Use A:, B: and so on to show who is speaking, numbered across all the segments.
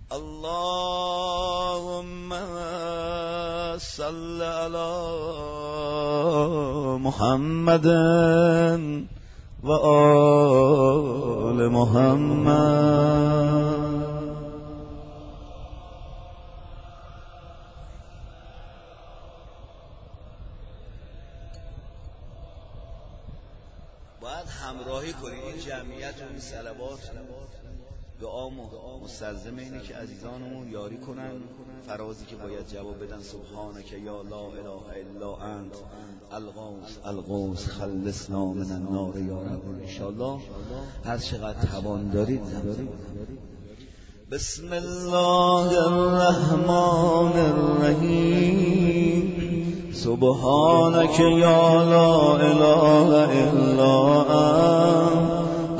A: اللهم صل على محمد و آل محمد. باید همراهی کنید این جمعیت و این صلوات دعا مستلزم اینه که عزیزانمون یاری کنن فرازی که باید جواب بدن. سبحانک یا لا اله الا انت الغوث الغوث خلصنا من النار یا رب. انشاءالله هر چقدر توان دارید. بسم الله الرحمن الرحیم. سبحانک یا لا اله الا انت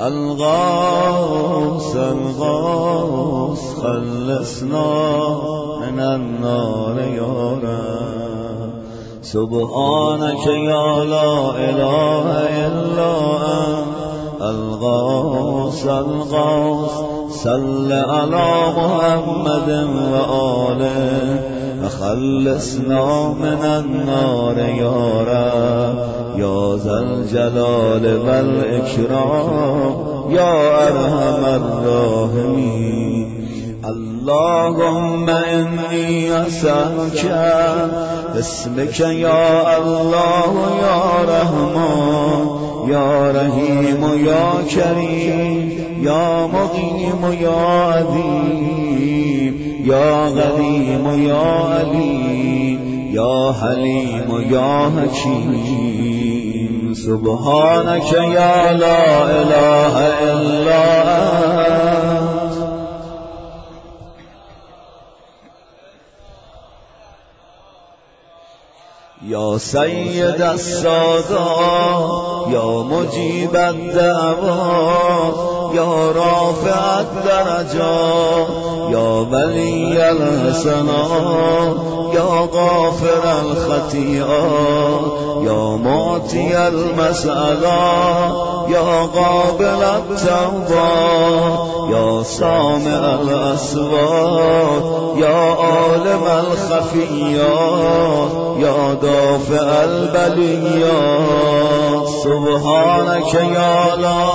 A: الغوث الغوث خلصنا من النار یا رب. سبحانک یا لا اله الا انت الغوث الغوث صل علی محمد و آله و خلصنا من النار یا رب. یا ذا الجلال و الاکرام یا ارحم الراحمین. اللهم انی اسألک باسمک یا الله یا رحمان یا رحیم یا کریم یا مقیم یا عظیم یا قدیم یا علیم یا حلیم یا حکیم. سبحانک یا لا اله الا انت یا سید السادات یا مجیب الدعوات یا رافع الدرجات یا ولی الحسنات یا غافر الخطیئات یا معطی المسئلات یا قابل التوبات یا سامع الاصوات یا عالم الخفیات یا دافع البلیات. سبحانک یا لا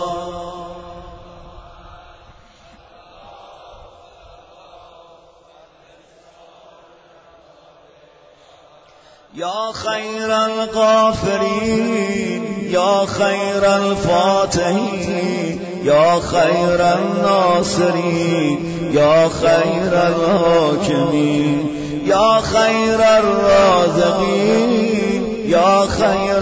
A: یا خیر الغافرین یا خیر الفاتحین یا خیر الناصرین یا خیر الحاکمین یا خیر الرازقین یا خیر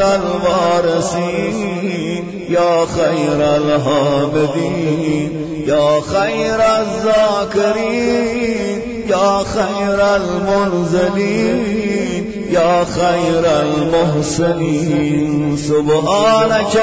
A: الوارثین یا خیر الحامدین یا خیر الذاکرین یا خیر المنزلین یا خیر المحسنین. سبحانک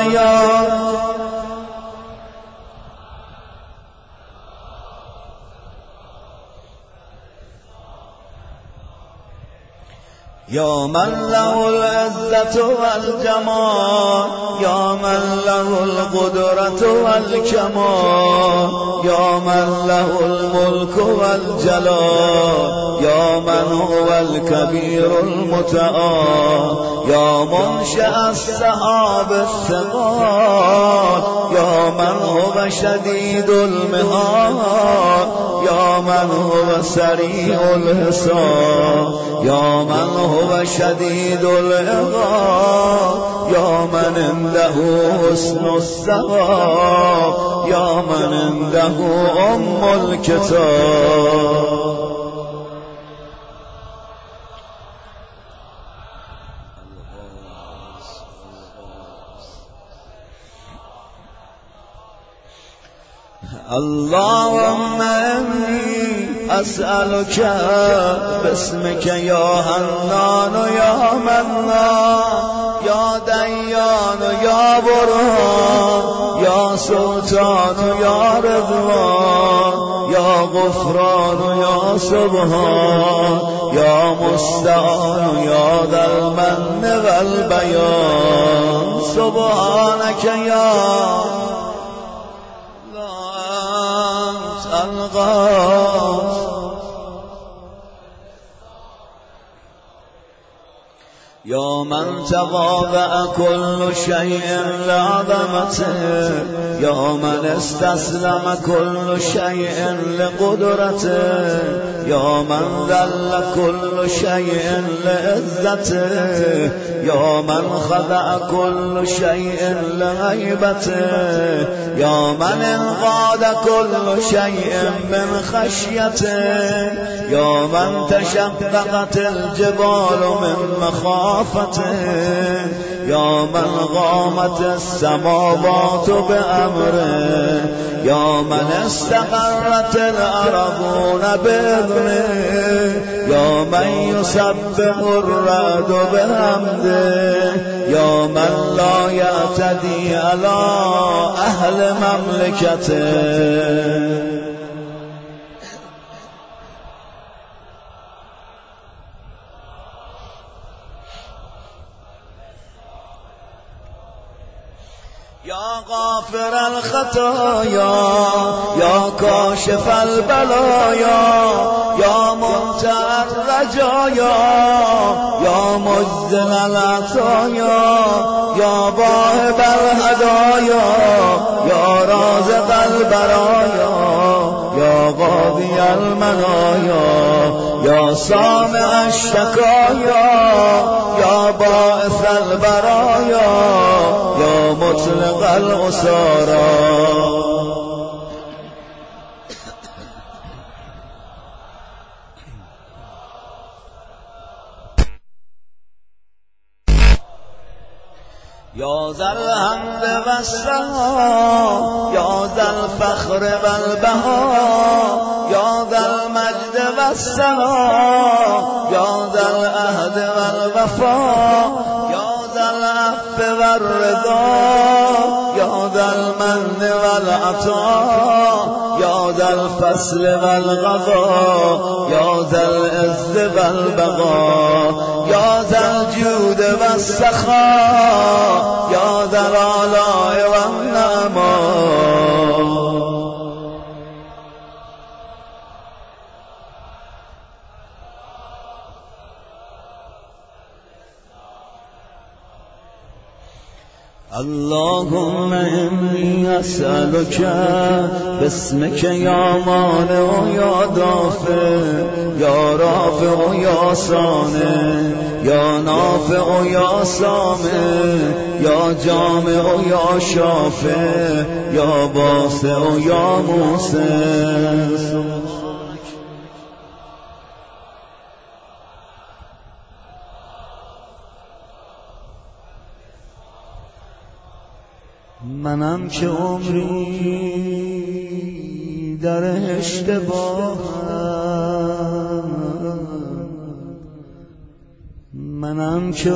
A: یا من له العزة والجمال یا من له القدرة والکمال یا من له الملك والجلال یا من هو الكبير المتعال یا منشأ السحاب الثقال یا من هو شدید المحال یا من هو سریع الحساب یا من هو شدید العقاب یا من عنده حسن الثواب یا من عنده ام الکتاب. اللهم انی اسألک باسمک یا حنان یا منان یا دیان یا برهان یا سلطان یا رضوان یا غفران یا سبحان یا مستعان یا ذا المن والبیان. سبحانک یا الغاث يا من تواضع كل شيء لعظمته يا من استسلم كل شيء لقدرته يا من ذل كل شيء لعزته يا من خضع كل شيء لهيبته يا من انقاد كل شيء من خشيته يا من تشققت الجبال من مخافته يا من غامت السماوات بأمره يا من استقرت الأرضون بإذنه يا من يسبح الرعد بحمده يا من لا يعتدي على أهل مملكته يا غافر الخطايا يا كاشف البلايا يا منتهى الرجايا يا مجزل العطايا يا واهب الهدايا يا رازق البرايا يا قاضي المنايا يا سامع الشكايا يا باعث البرايا يا مطلق الأسارى يا ذا الحمد والثناء يا ذا الفخر والبهاء يا ذا المجد والثناء يا ذا العهد والوفاء يا ذا العفو والرضا يا ذا المن والعطاء يا ذا الفصل والغضاء يا ذا العز والبقاء يا ذا الجود والسخاء يا ذا الآلاء والنعماء اللهم إني أسألك باسمك يا مانع يا دافع يا رافع يا صانع يا نافع يا سامع يا جامع يا شافع يا باسع يا موسع منم که عمری در اشتباهم منم که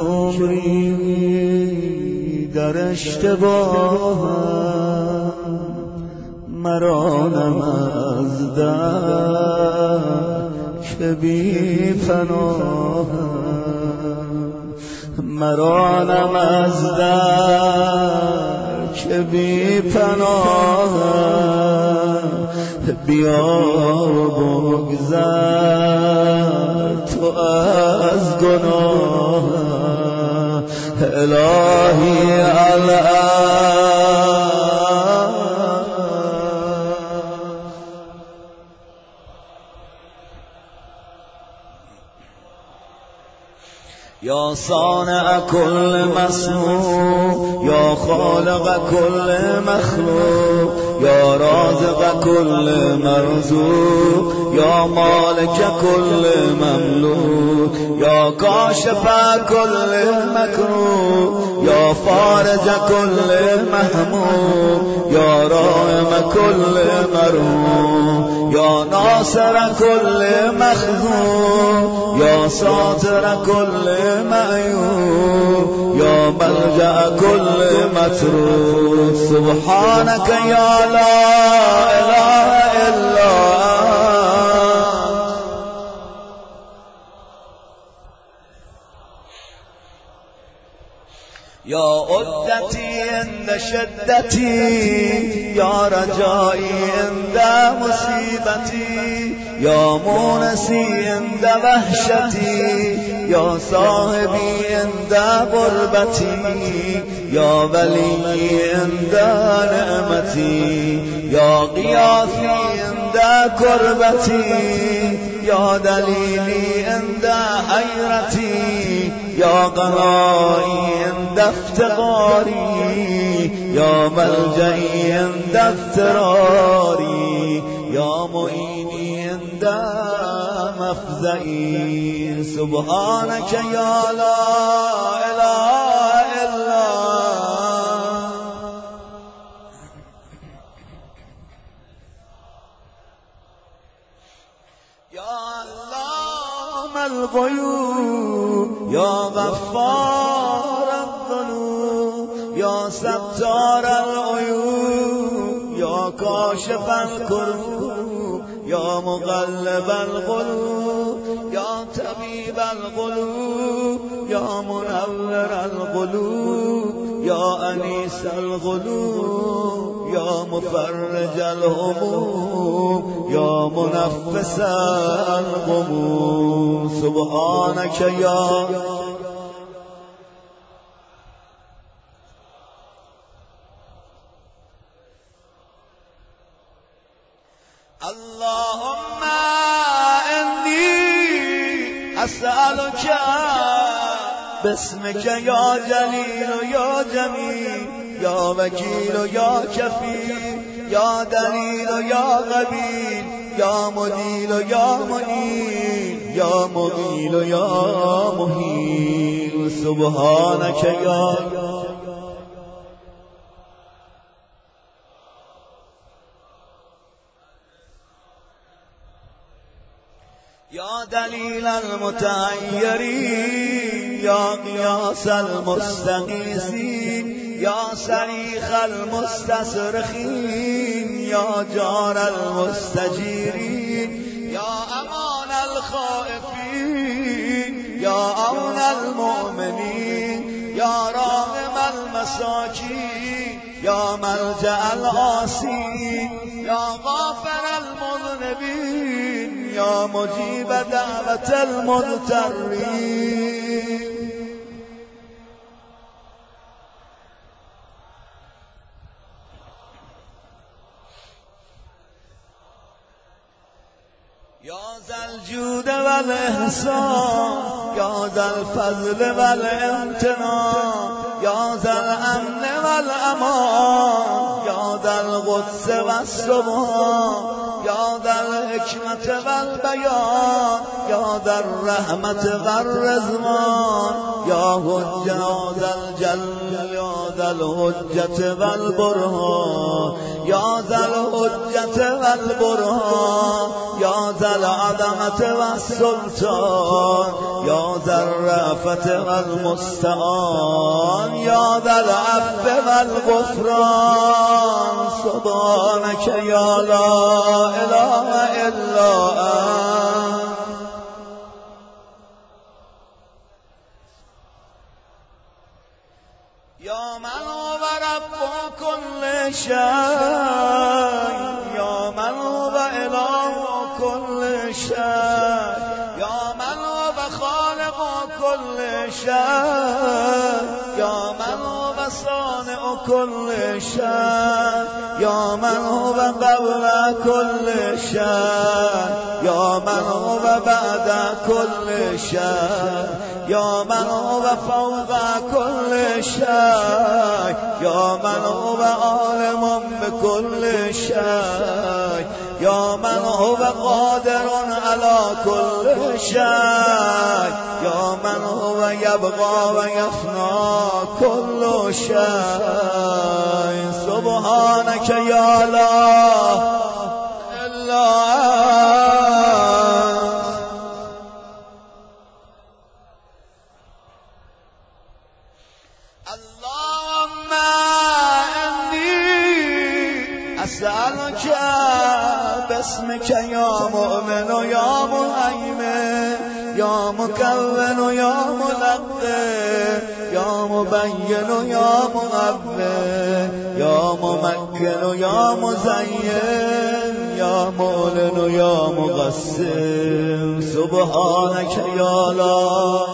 A: عمری در اشتباهم مرانم از درک بی پناهم مرانم از درک بی پناهم بیا بگذر تو از گناه الهی یا صانع كل مسموع یا خالق كل مخلوق یا رازق كل مرزوق یا مالک كل مملوک یا کاشف كل مکروه یا فارج كل محموم یا رائم كل مرحوم یا ناصر كل مخذوم یا ساتر كل معیوب یا ملجأ كل متروک سبحانك یا لا اله الا یا عدتی عند شدتی یا رجایی عند مصیبتی یا مونسی عند وحشتی یا صاحبی عند غربتی یا ولی عند نعمتی یا قیاسی عند کربتی یا دلیلی عند حیرتی یا قنایی عند افتقاری یا ملجئی عند اضطراری یا معینی عند مفزعی سبحانك یا لا اله الا یا علام الغیوب یا غفار الذنوب یا ستار العیوب یا کاشف الکروب یا مقلب القلوب یا طبیب القلوب یا منور القلوب یا انیس القلوب یا مفرج الهموم یا منفس الغموم سبحانك یا اللهم انی اسألك باسمك یا جلیل و یا جمیل یا وکیل و یا کفیل یا دلیل و یا قبیل یا مدیل و یا منیل یا مغیل و یا مهیل سبحانك یا دلیل المتعیرین یا قیاس المستغیثین یا صریخ المستصرخین یا جار المستجیرین یا امان الخائفین یا اون المؤمنین یا راغم المساکین یا ملجأ العاصین یا غافر المذنبین یا مجیب دعوت المضطرین یا ذا الجود والاحسان یا ذا الفضل والامتنان یا ذا الامن والامان یا ذا القدس والسبحان یا ذا الحکمت والبیان یا ذا الرحمت والرضوان یا ذا الجل یا ذا الحجت والبرهان یا ذا الحجت والبرهان یا ذا العظمت والسلطان یا ذا الرأفت والمستعان یا ذا العفو والغفران سبحانك یا لا اله الا انت یا من هو رب كل شيء یا من هو اله كل شيء یا من هو خالق كل شيء یا من هو صانع كل شيء یا من هو قبل كل شيء یا من هو بعد كل شيء یا من هو فوق كل شيء یا من هو عالم بكل شيء یا من هو قادر على كل شيء یا من هو يبقى ويفنى كل شيء سبحانك يا لا الا اللهم اني اسألك باسمك يا مؤمن يا مهيمن یا مکون یا ملقن یا مبین یا مقوم یا ممکن یا مزین یا معلن یا مقسم سبحانک یا لا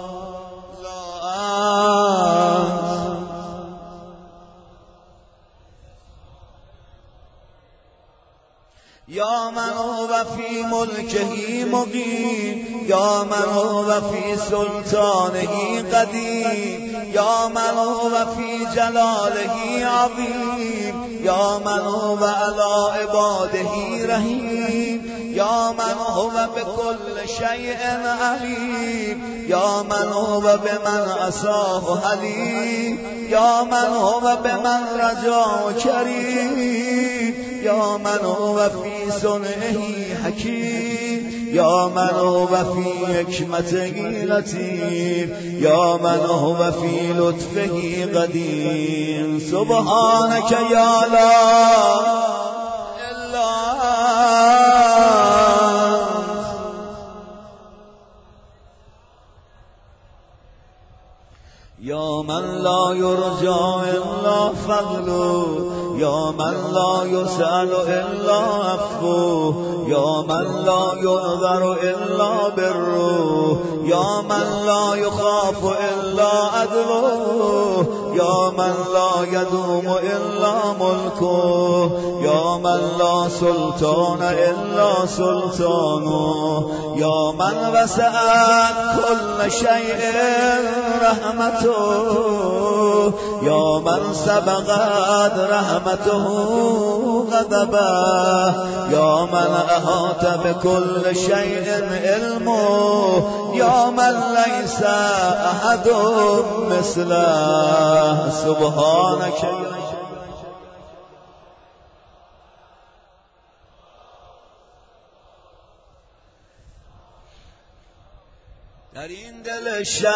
A: یا من هو فی ملکه مقیم یا من هو فی سلطانه قدیم یا من هو فی جلاله عظیم یا من هو علی عباده رحیم یا من هو بكل شیء علیم یا من هو بمن عصاه حلیم یا من هو بمن رجاه کریم یا من هو فی صنعه حکیم یا من هو فی حکمته لطیف یا من هو فی لطفه قدیم سبحانک یا لا الا یا من لا یرجا الا فضله یا من لا یسأل الا عفوه یا من لا ينظر الا بره یا من لا یخاف الا عدله یا من لا یدوم الا ملکه یا من لا سلطان الا سلطانه یا من وسعت كل شیء رحمته یا من سبقت رحمته غضبه یا من احاط بكل شیء علمه یا من لیس احد مثله سبحانک در این دل شب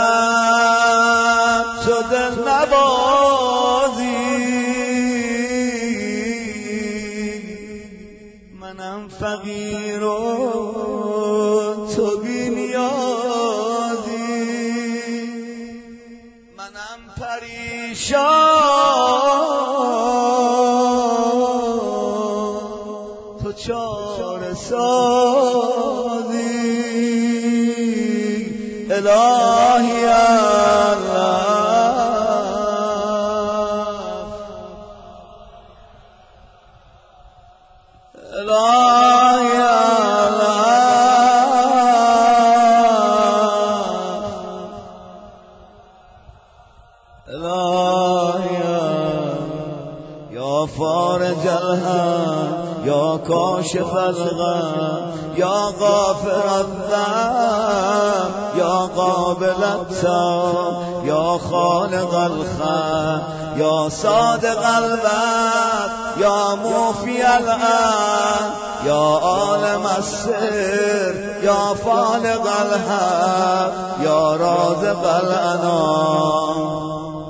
A: تو دل نوازی منم فقیر و تو بی نیازی منم پریشان تو چاره سازی الهی الله الهی الله یا فارج الهم یا کاشف الغم یا غافر الذنب یا قابل التوب یا خالق الخلق یا صادق الوعد یا موفی العهد یا عالم السر یا فالق الحق یا رازق الانام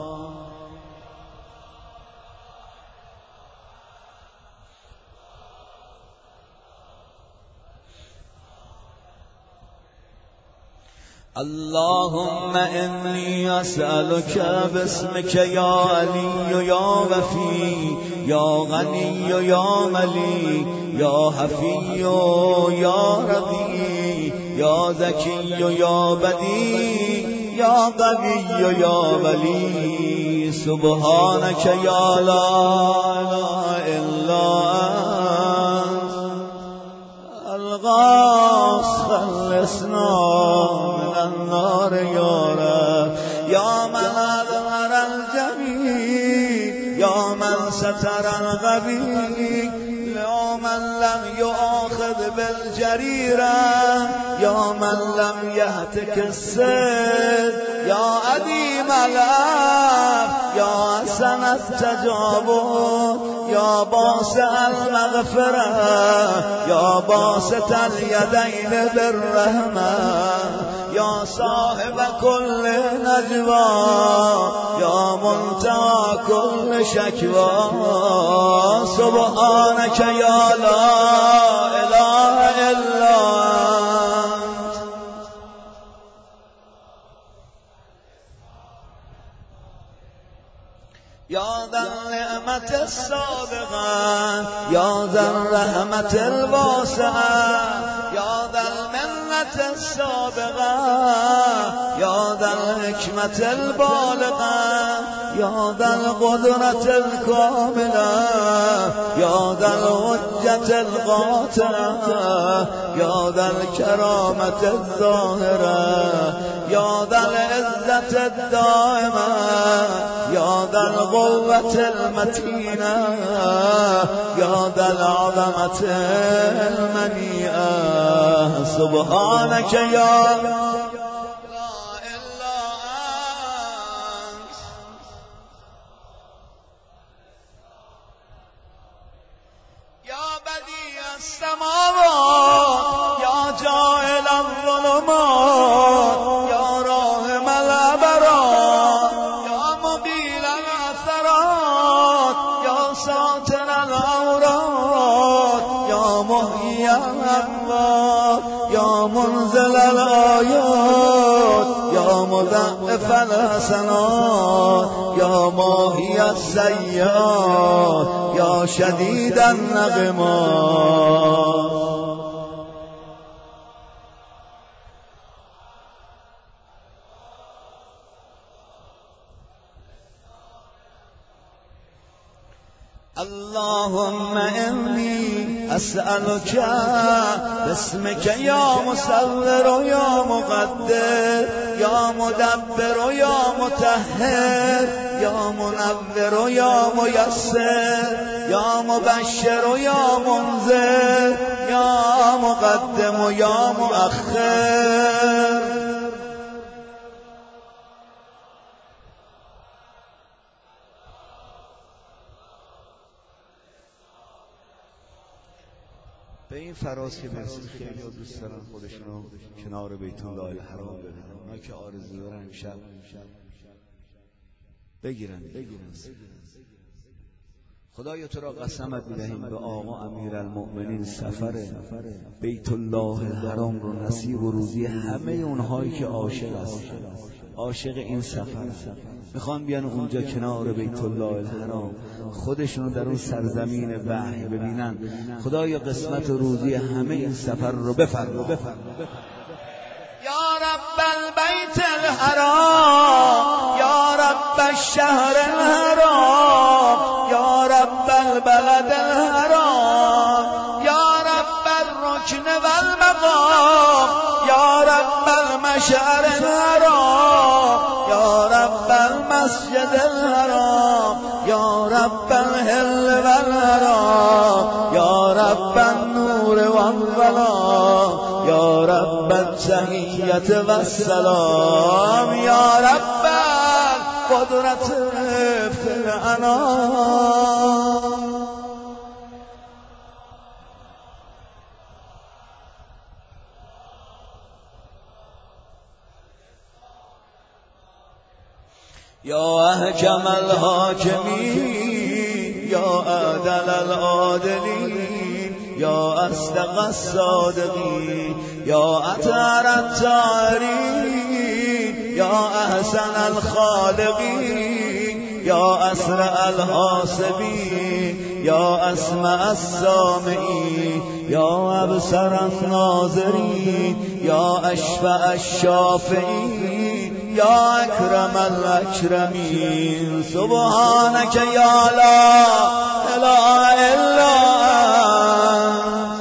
A: اللهم انی اسألک باسمک یا علی یا وفی یا غنی یا ملی یا حفی یا رقی یا ذکی یا بدی یا قوی یا ولی سبحانک یا لا اله الا انت الغاث خلصنا من النار یا رب یا من اظهر الجمیل یا من ستر الغبی یا من لم یؤاخذ بالجریرة یا من لم یهتک السد یا عدیم العفو یا حسن التجاوز یا باسع المغفرة یا باسط الیدین بالرحمة یا صاحب كل نجوى یا منتهى كل شكوى سبحانك یا لا اله الا انت ذا النعمت السابقة یا ذا الرحمت الواسعة یا ذا المنة السابقة یا ذا الحکمت البالغة یا ذا القدرة الكاملة یا ذا الحجة القاطعة یا ذا الكرامة الظاهرة یا ذا العزة الدائمة یا ذا القوة المتينة یا ذا العظمة المنيئة سبحانك یا السماوات یا جاعل الظلمات یا راحم الابرار یا مقیل العثرات یا ساتر العورات یا محیی الاموات یا منزل الآیات یا مضاعف الحسنات یا ماحی السیئات یا شدید النقمات اللهم إني أسألك باسمك يا مصور يا مقدر يا مدبر يا مطهر يا منور يا ميسر يا مبشر يا منذر يا مقدم يا مؤخر به این فراز که مرسی خیلی دوست دارن خودشونو کنار بیت الله الحرام ببینن. اونا که آرزو دارن شب بگیرن. خدایا تو را قسمت می‌دهیم به آقا امیرالمؤمنین سفر بیت الله الحرام رو نصیب و روزی همه اونهایی که عاشق این سفر میخوان بیان اونجا کنار بیت الله الحرام خودشونو در اون سرزمین وحی ببینن. خدایا قسمت و روزی همه این سفر رو بفرما. یا رب البیت الحرام یا رب الشهر الحرام یا رب البلد الحرام یا رب الرکن والمقام یا رب المشعر الحرام یا رب المسجد الحرام یا رب الحل والحرام یا رب النور والظلام یا رب التحیت والسلام یا رب القدرت فی الانام. یا احکم الحاکمین یا عدل العادلین یا اصدق الصادقین یا اطهر الطاهرین یا احسن الخالقین یا اسرع الحاسبین یا اسمع السامعین یا ابصر الناظرین یا اشفع الشافعین یا اکرم الاکرمین. سبحانک یا لا اله الا انت.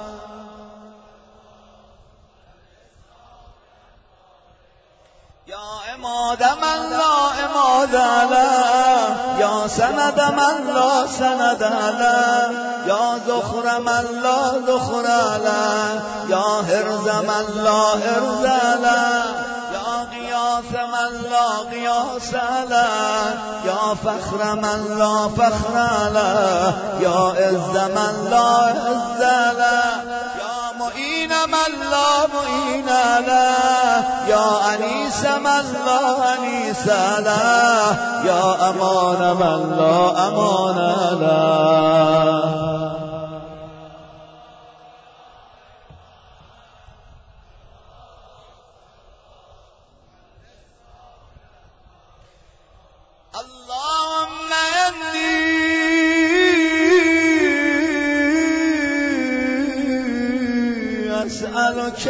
A: یا عماد من لا عماد له یا سند من لا سند له یا ذخر من لا ذخر له یا حرز من لا حرز له قیاس من لا قیاس له یا فخر من لا فخر له یا عز من لا عز له یا معین من لا معین له یا انیس من لا انیس له یا امان من لا امان له. اللهم اسألك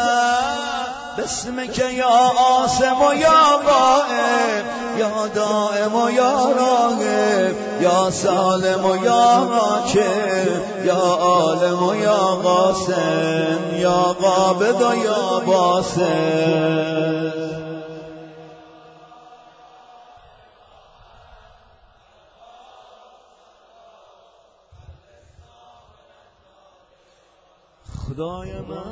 A: باسمك یا عاصم و یا غائب یا دائم و یا راغب یا سالم و یا راکب یا عالم و یا قاسم یا قابض و یا باسط. خدای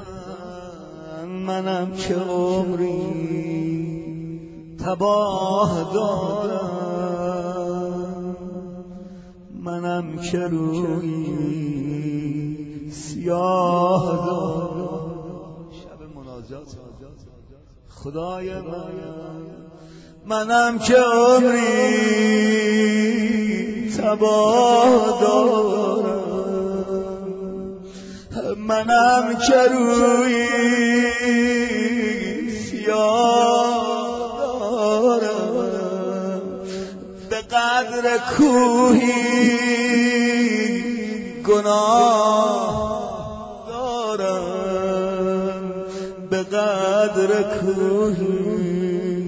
A: منم که عمری تباه دارم، منم که روی سیاه دارم. شب مناجات خدای منم که عمری تباه دارم، منم که روی سیاه دارم، به قدر کوهی گناه دارم، به قدر کوهی.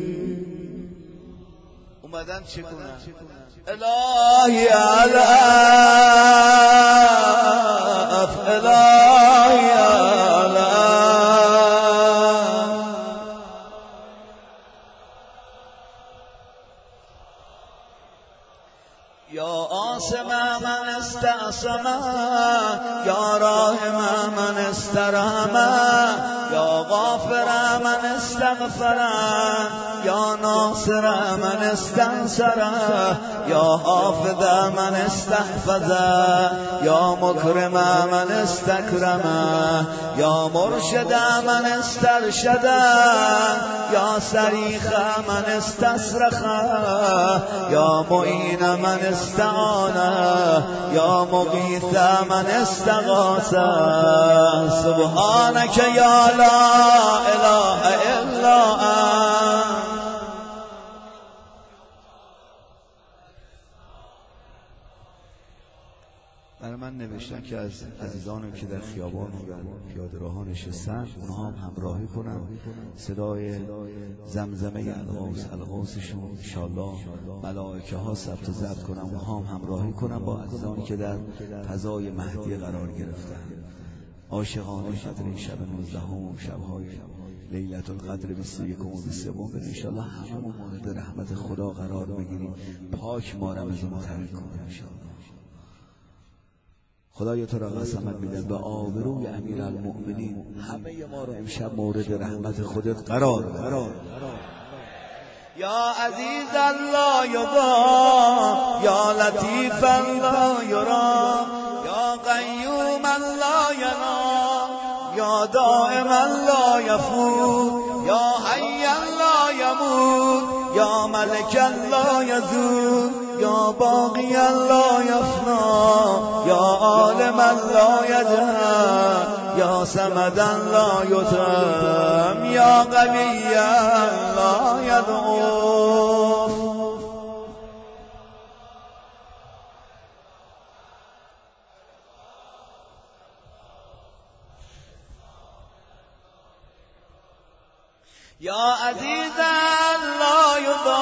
A: اومدن چه کنن؟ الهی علف الهی علف یا عاصم من استعصم یا راحم من استرحم یا غافر من استغفر یا ناصر من استنصر یا حافظ من استحفظ یا مکرم من استکرم یا مرشد من استرشد یا صریخ من استصرخ یا معین من استعان یا مغیث من استغاث. سبحانك یا لا اله الا انت. برای من نوشتن که از عزیزانم که در خیابان بودن پیاده راهان نشستن اونها هم همراهی کنن، صدای زمزمه الغوثشون انشالله ملائکه ها ثبت و ضبط کنن، اونها هم همراهی کنن با عزیزانی که در فضای مهدی قرار گرفتن. عاشقان قدر این شب 19 شب‌های لیلة القدر 21 و 23 انشالله هممون مورد رحمت خدا قرار بگیریم. پاک ما را از اون طریق کن انشالله. خدایا تو را قسمت میدم به آبروی امیرالمؤمنین همه ما را امشب مورد رحمت خودت قرار یا عزیز لا یضام یا لطیف لا یرام یا قیوم لا ینام یا دائم لا یفوت یا حی لا یموت یا ملک لا یزول یا باقی لا یفنا یا عالم لا یجهل یا صمدا لا یترم یا قوی لا یضعف. یا عزیزا لا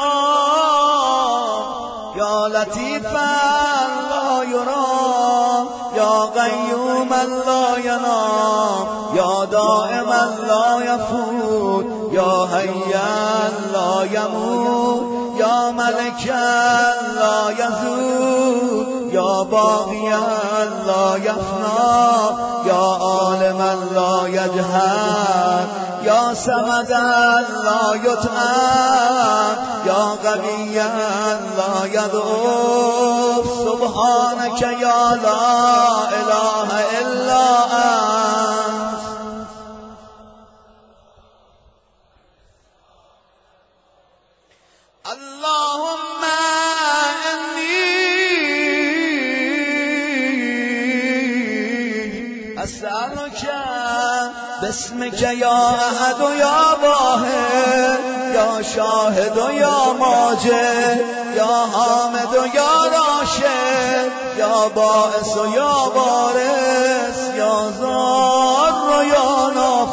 A: یضام یا لطیفا لا یرام یا قیوما لا ینام یا دائما لا یفوت یا حیا لا یموت یا ملکا لا یزول یا باقیا لا یفنا یا عالما لا یجهل یا صمدا لا یطعم یا قویا لا یضعف. سبحانك یا لا اله الا انت. اللهم انی اسألك باسمك یا احد و یا واحد یا شاهد و یا ماجد یا حامد و یا راشد یا باعث و یا وارث یا ضار و یا نافع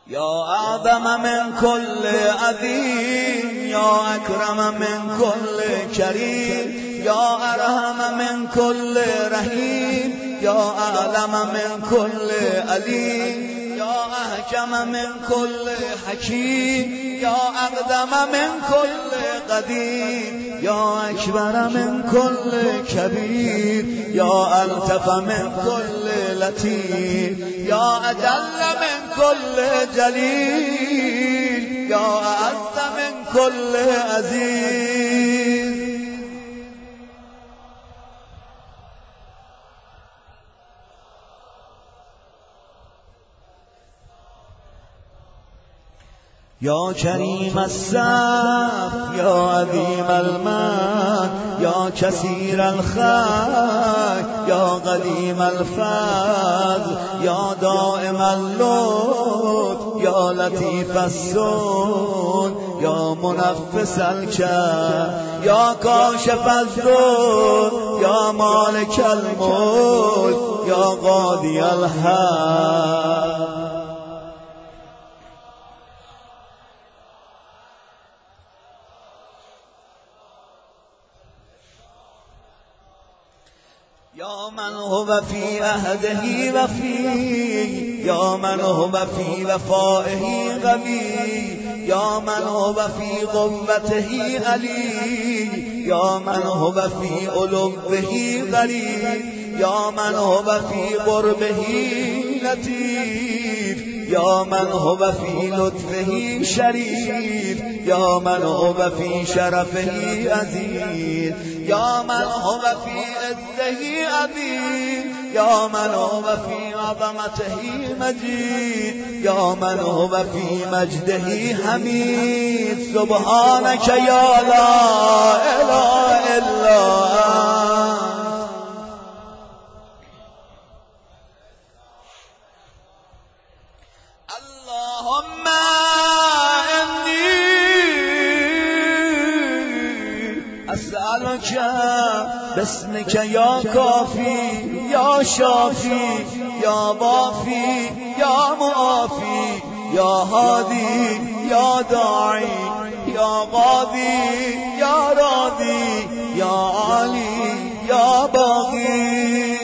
A: یا اعظم من کل عظیم یا اکرم من کل کریم یا ارحم من کل رحیم یا اعلم من کل علیم یا احکم من کل حکیم یا اقدم من کل قدیم یا اکبر من کل کبیر یا الطف من کل لطیف یا اجل من کل جلیل یا اعز من کل عزیز. یا کریم الصف یا عظیم المن یا کثیر الخیر یا قدیم الفضل یا دائم اللطف یا لطیف السن یا منفس الکرب یا کاشف الضر یا مالک الملک یا قاضی الحق. یا من هو فی عهده وفی یا من هو فی وفائه قوی یا من هو فی قوته علی یا من هو فی علوه قریب یا من هو فی قربه لطیف یا من هو فی لطفه شریف یا من هو فی شرفه عزیز یا من هو فی عزه عظیم یا من هو فی عظمته مجید یا من هو فی مجده حمید. سبحانك یا لا اله الا انت. اللهم اسألك باسمك یا کافی یا شافی یا وافی یا معافی یا هادی یا داعی یا قاضی یا راضی یا عالی یا باقی.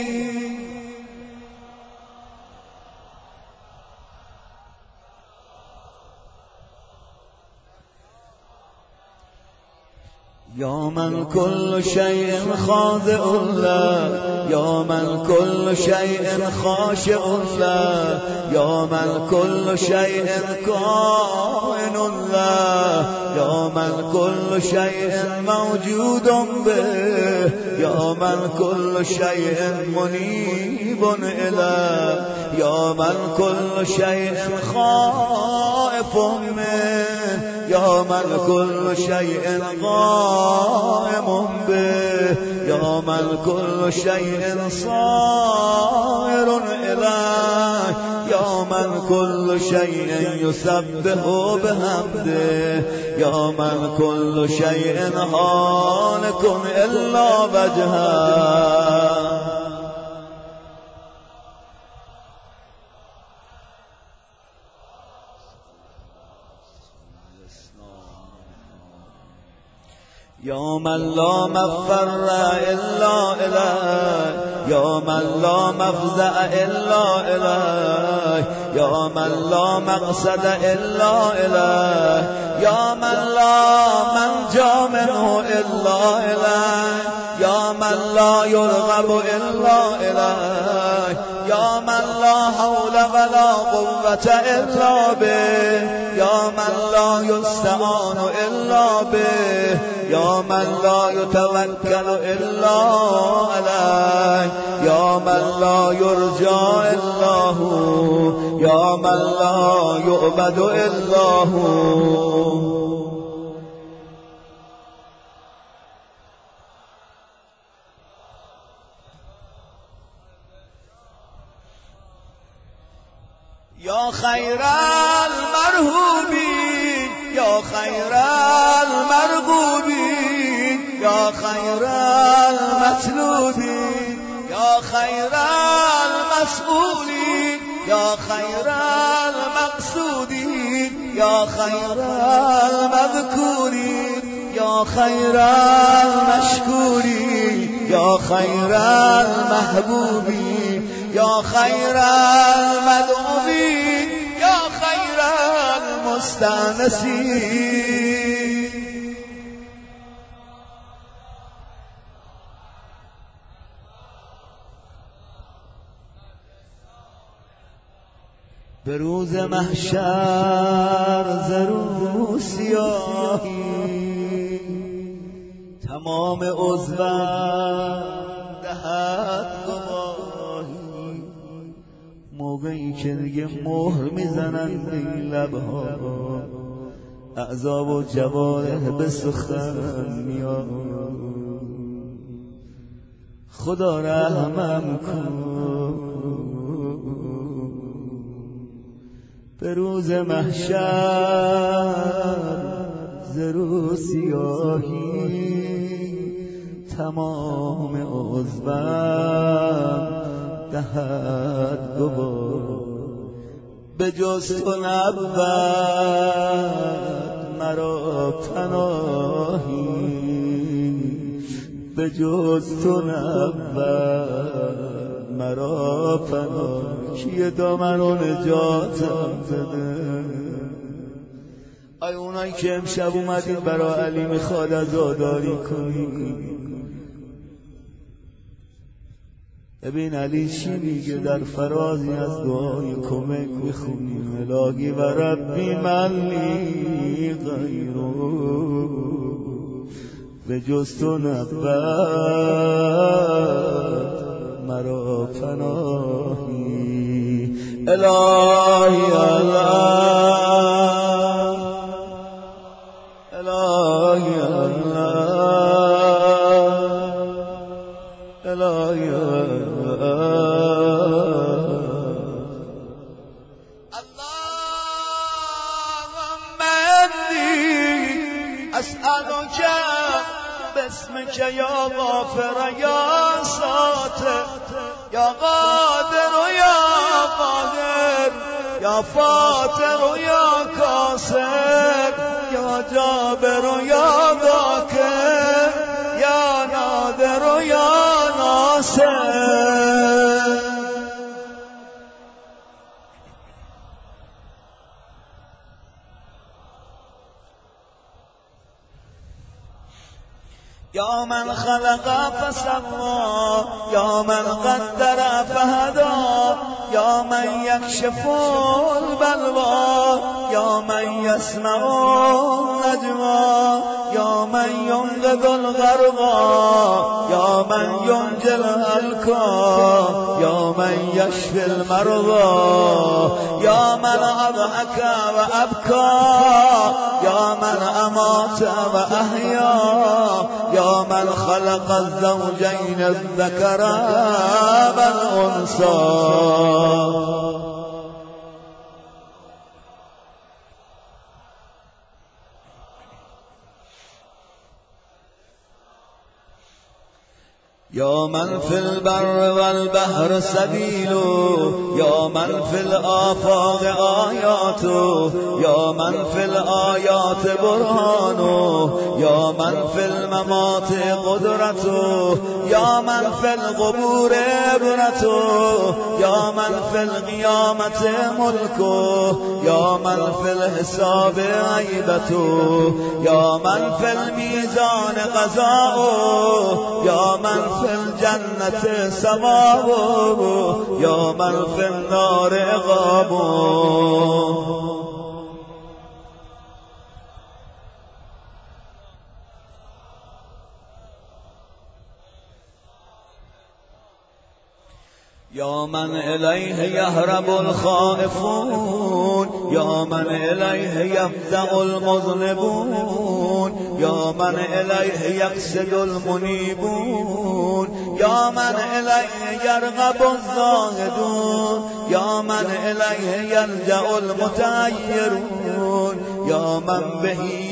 A: یا من کل شیء خاضع له یا من کل شیء خاشع له یا من کل شیء کائن له یا من کل شیء موجود به یا من کل شیء منیب الیه یا من کل شیء خائف منه یا من کل شیء قائم به یا من کل شیء صائر الیه یا من کل شیء یسبح بحمده یا من کل شیء هالک الا وجهه. یا من لا مفر الا الیه یا من لا مفزع الا الیه یا من لا مقصد الا الیه یا من لا منجا منه الا الیه یا من لا یرغب الا الیه یا من لا حول ولا قوة الا به یا من لا یستعان الا به یا من لا یتوکل الا علیه یا من لا یرجا الا هو یا من لا یعبد الا هو. یا خیر المرحوبین یا خیر المرغوبین یا خیر المطلوبین یا خیر المسئولین یا خیر المقصودین یا خیر المذکوری یا خیر المشکوری یا خیر المحبوبی یا خیر المدعوی یا خیر المستانسی. به روز محشر ز رو سیاهی تمام عضوم دهد گواهی، موقعی که دیگه مهر میزنند این لبها، اعضا و جوارح به سخن میاد. خدا رحمم کن به روز محشر ز رو سیاهی تمام عضوم دهد گواه. به جز تو نبود مرا پناهی، به جز تو نبود مرا پناه. کیه دامن و نجاتم بده؟ آیا اونایی که امشب اومدید برای علی میخواد عزاداری کنی؟ ببین علی چی میگه در فرازی از دعای کمک میخونیم. الهی و ربی من لی غیرو به جز تو نبود مرا پناهی. الهی الله الهی الله الهی الله اللهم انی اسألک باسمک یا غافر یا ساتر یا قادر یا قادر یا فاتر یا کاسر یا جابر یا ذاکر یا نادر یا ناصر. یا من خلق فسوا یا من قدر فهدا یا من یکشف البلوا یا من یسمع النجوا یا من ینقذ الغرقا یا من ینجی الهلکا یا من یشفی المرضا یا من اضحک و ابکا یا من امات و احیا یا من خلق الزوجین الذکر والانثی. یا من فی البر والبحر سبیل یا من فی الآفاق آیات یا من فی الآیات برهان یا من فی الممات قدرت یا من فی القبور عبرت یا من فی القیامت ملک یا من فی الحساب عیبت یا من فی المیزان قضاء یا من فی الجنة ثواب یا من فی النار عقاب. یا من الیه یهرب الخائفون یا من الیه یفزع المذنبون یا من الیه یقصد المنیبون یا من الیه یرغب الزاهدون یا من الیه یلجأ المتعیرون یا من بهی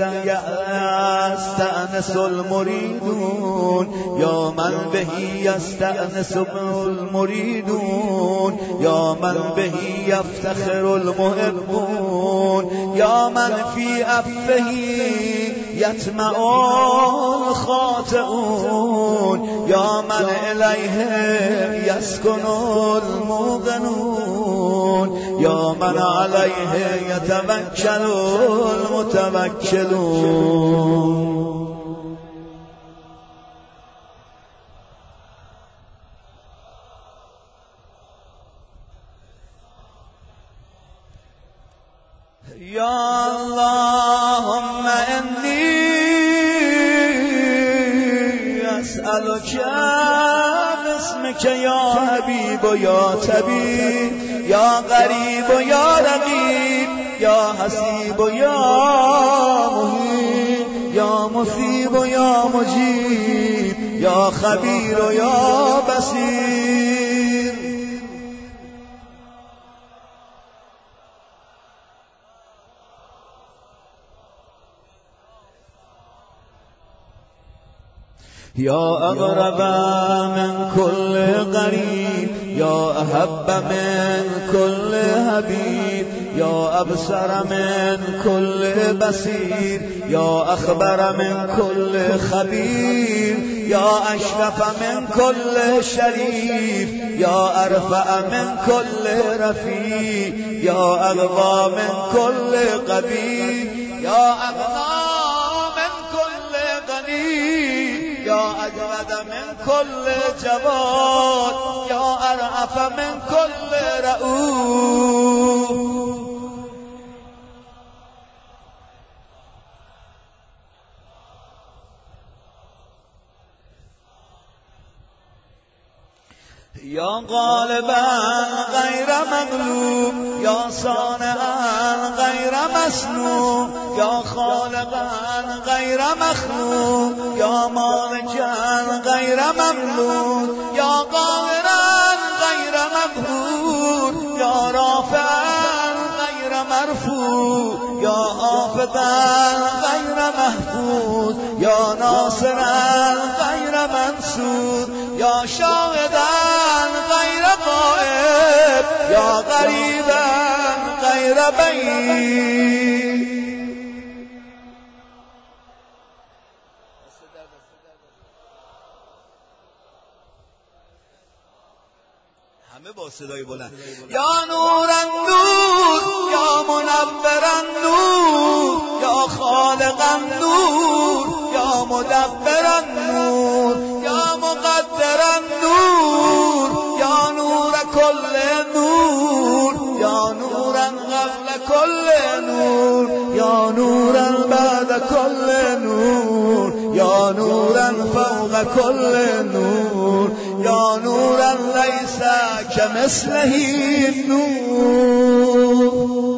A: یستأنس المریدون یا من بهی یستأنس المریدون یا من بهی یفتخر المحبون یا من فی افهی یطمع الخاطئون یا من الیه یسکن الموقنون یا من علیه یتوکل المتوکلون. یا اللهم انی اسألک باسمک یا حبیب و یا طبیب یا غریب و یا رقیب یا حسیب و یا محیط یا مصیب و یا مجیب یا خبیر و یا بصیر. یا اقرب من کل قریب یا احب من کل حبیب یا ابصر من کل بصیر یا اخبر من کل خبیر یا اشرف من کل شریف یا ارفع من کل رفیع یا اقوی من کل قوی یا اغنی من کل غنی یا اجود من کل جواد یا ارعف من کل رؤوف. یا غالبا غیر مغلوب یا صانعا غیر مصنوع یا خالقا غیر مخلوق یا مالکا غیر مملوک یا قاهرا غیر مقهور یا رافعا غیر مرفوع یا حافظا غیر محفوظ یا ناصرا غیر منصور یا شاهدا غیر غائب یا غریبا غیر بعید. همه با صدای بلند. یا نورا نور یا منورا نور یا خالقا نور یا مدبرا نور یا مقدرا نور یا نور کل نور یا نورا قبل کل نور یا نورا بعد کل نور یا نورا فوق کل نور یا نورا لیس کمثله نور.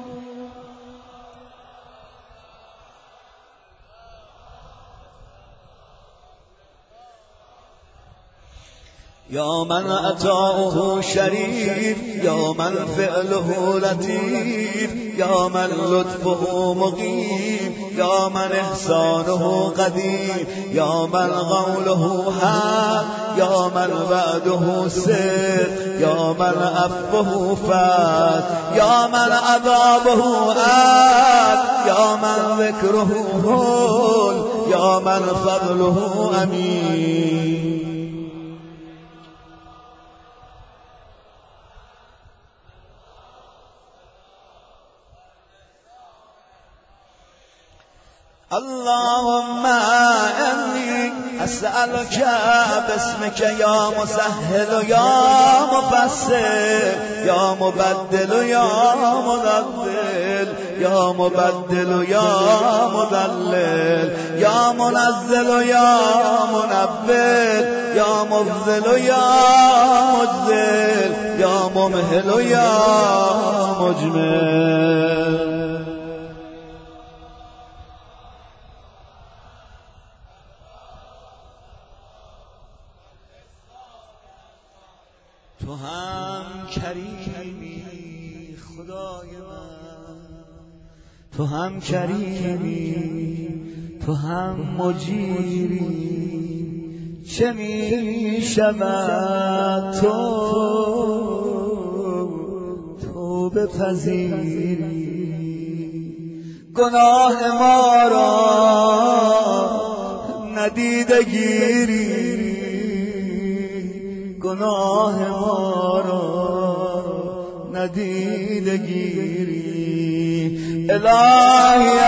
A: یا من عطاؤه شریف یا من فعله لطیف یا من لطفه مقیم یا من احسانه قدیم یا من قوله حق یا من وعده صدق یا من عفوه فتح یا من عذابه عدل یا من ذکره هول یا من فضله امین. اللهم انی اسألک باسمک یا مسهل یا مفسر یا مبدل یا مضلل یا مبدل یا مضلل یا منزل یا منبل یا مفضل یا مجزل یا ممهل یا مجمل. تو هم کریمی خدای من، تو هم کریمی تو هم مجیری، چه می شود تو بپذیری. گناه ما را ندیده گیری، گناه ما را ندیده گیری. الهی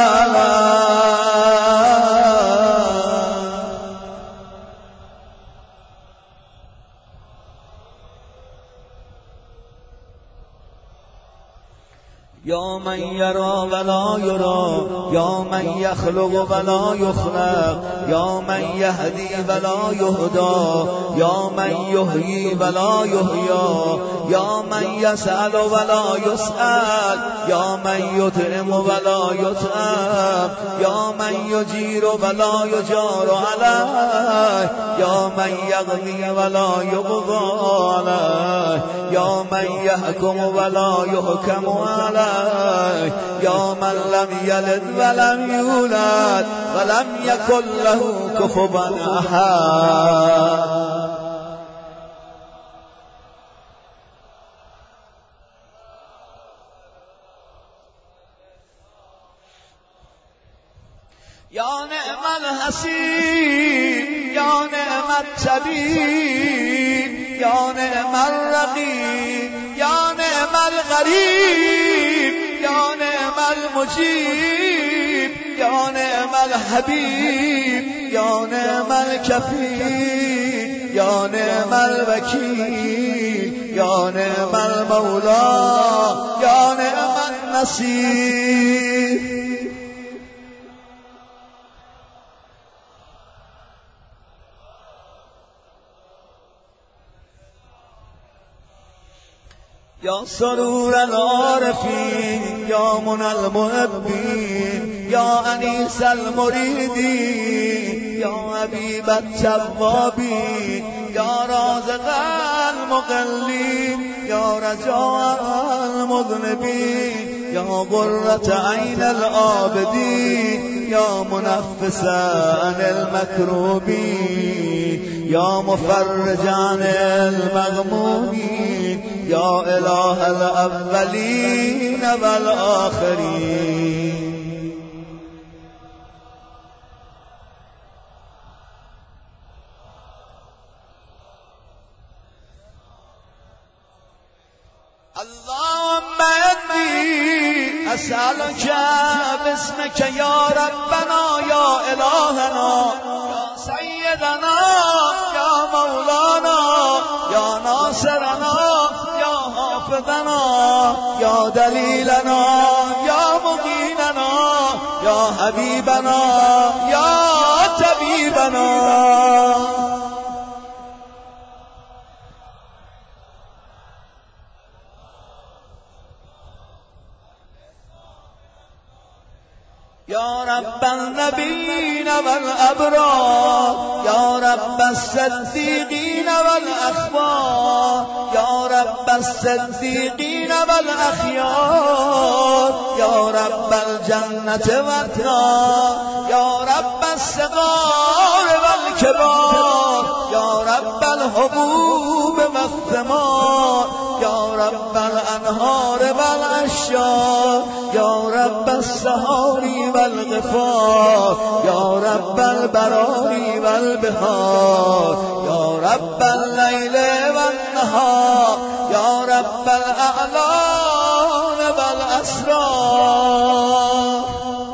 A: یا من یرا ولا یرا، یا من یخلق ولا یخلق، یا من یهدی ولا یهدا، یا من یحیی ولا یحیی، یا من یسأل ولا یسأل، یا من یطعم ولا یطعم، یا من یجیر ولا یجار علیه، یا من یغنی ولا یغضى علیه، یا من یحکم ولا یحکم علیه، یا من لم یلد ولم یولد ولم یکن له کفوا احد. یا نعم الحسین یا نعم الطبیب یا نعم الرقیب یا نعم الغریب یا نعم المجیب یا نعم الحبیب یا نعم الکفیل یا نعم الوکیل یا نعم المولا یا نعم النصیر. یا سرور العارفین یا من المحبین یا انیس المریدین یا حبیب التوابین یا رازق المقلین یا رجاء المذنبین یا قرة عین العابدین یا منفس عن المکروبین یا مفرج عن المغمومین یا اله الاولین والآخرین. اللهم انی اسألک باسمک یا ربنا یا الهنا یا سیدنا یا مولانا یا ناصرنا یا حافظنا یا دلیلنا یا مقیننا یا حبیبنا یا طبیبنا. یا رب النبیین والابرار یا رب الصدیقین والاخبار یا رب الصدیقین والاخیار یا رب الجنة والنار یا رب الصغار والکبار یا رب الحبوب والثمار یا رب الانهار والاشجار یا رب السحاری والغفار یا رب البراری والبحار یا رب اللیل والنهار یا رب الاعلام والاسرار.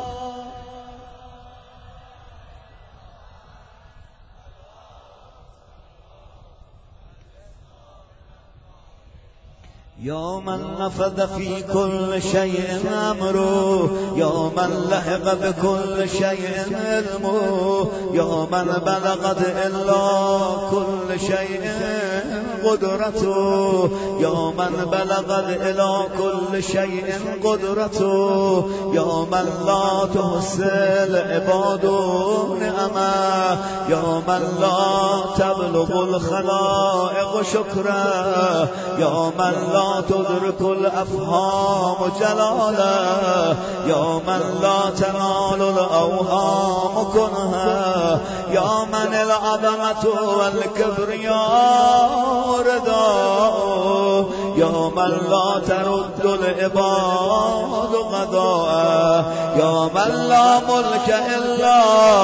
A: یا من نفذ فی کل شیء امره یا من لحق بكل شیء علمه یا من بلغت الا كل شیء قدرته یا من بلغ الى كل شيء قدرته یا من لا تحصي العباد نعمه یا من لا تبلغ الخلائق شكره یا من لا تدرك الافهام جلاله یا من لا تنال الاوهام كنها یا من العظمة والكبرياء رداء یا من لا ترد العباد قضاء یا من لا ملك الا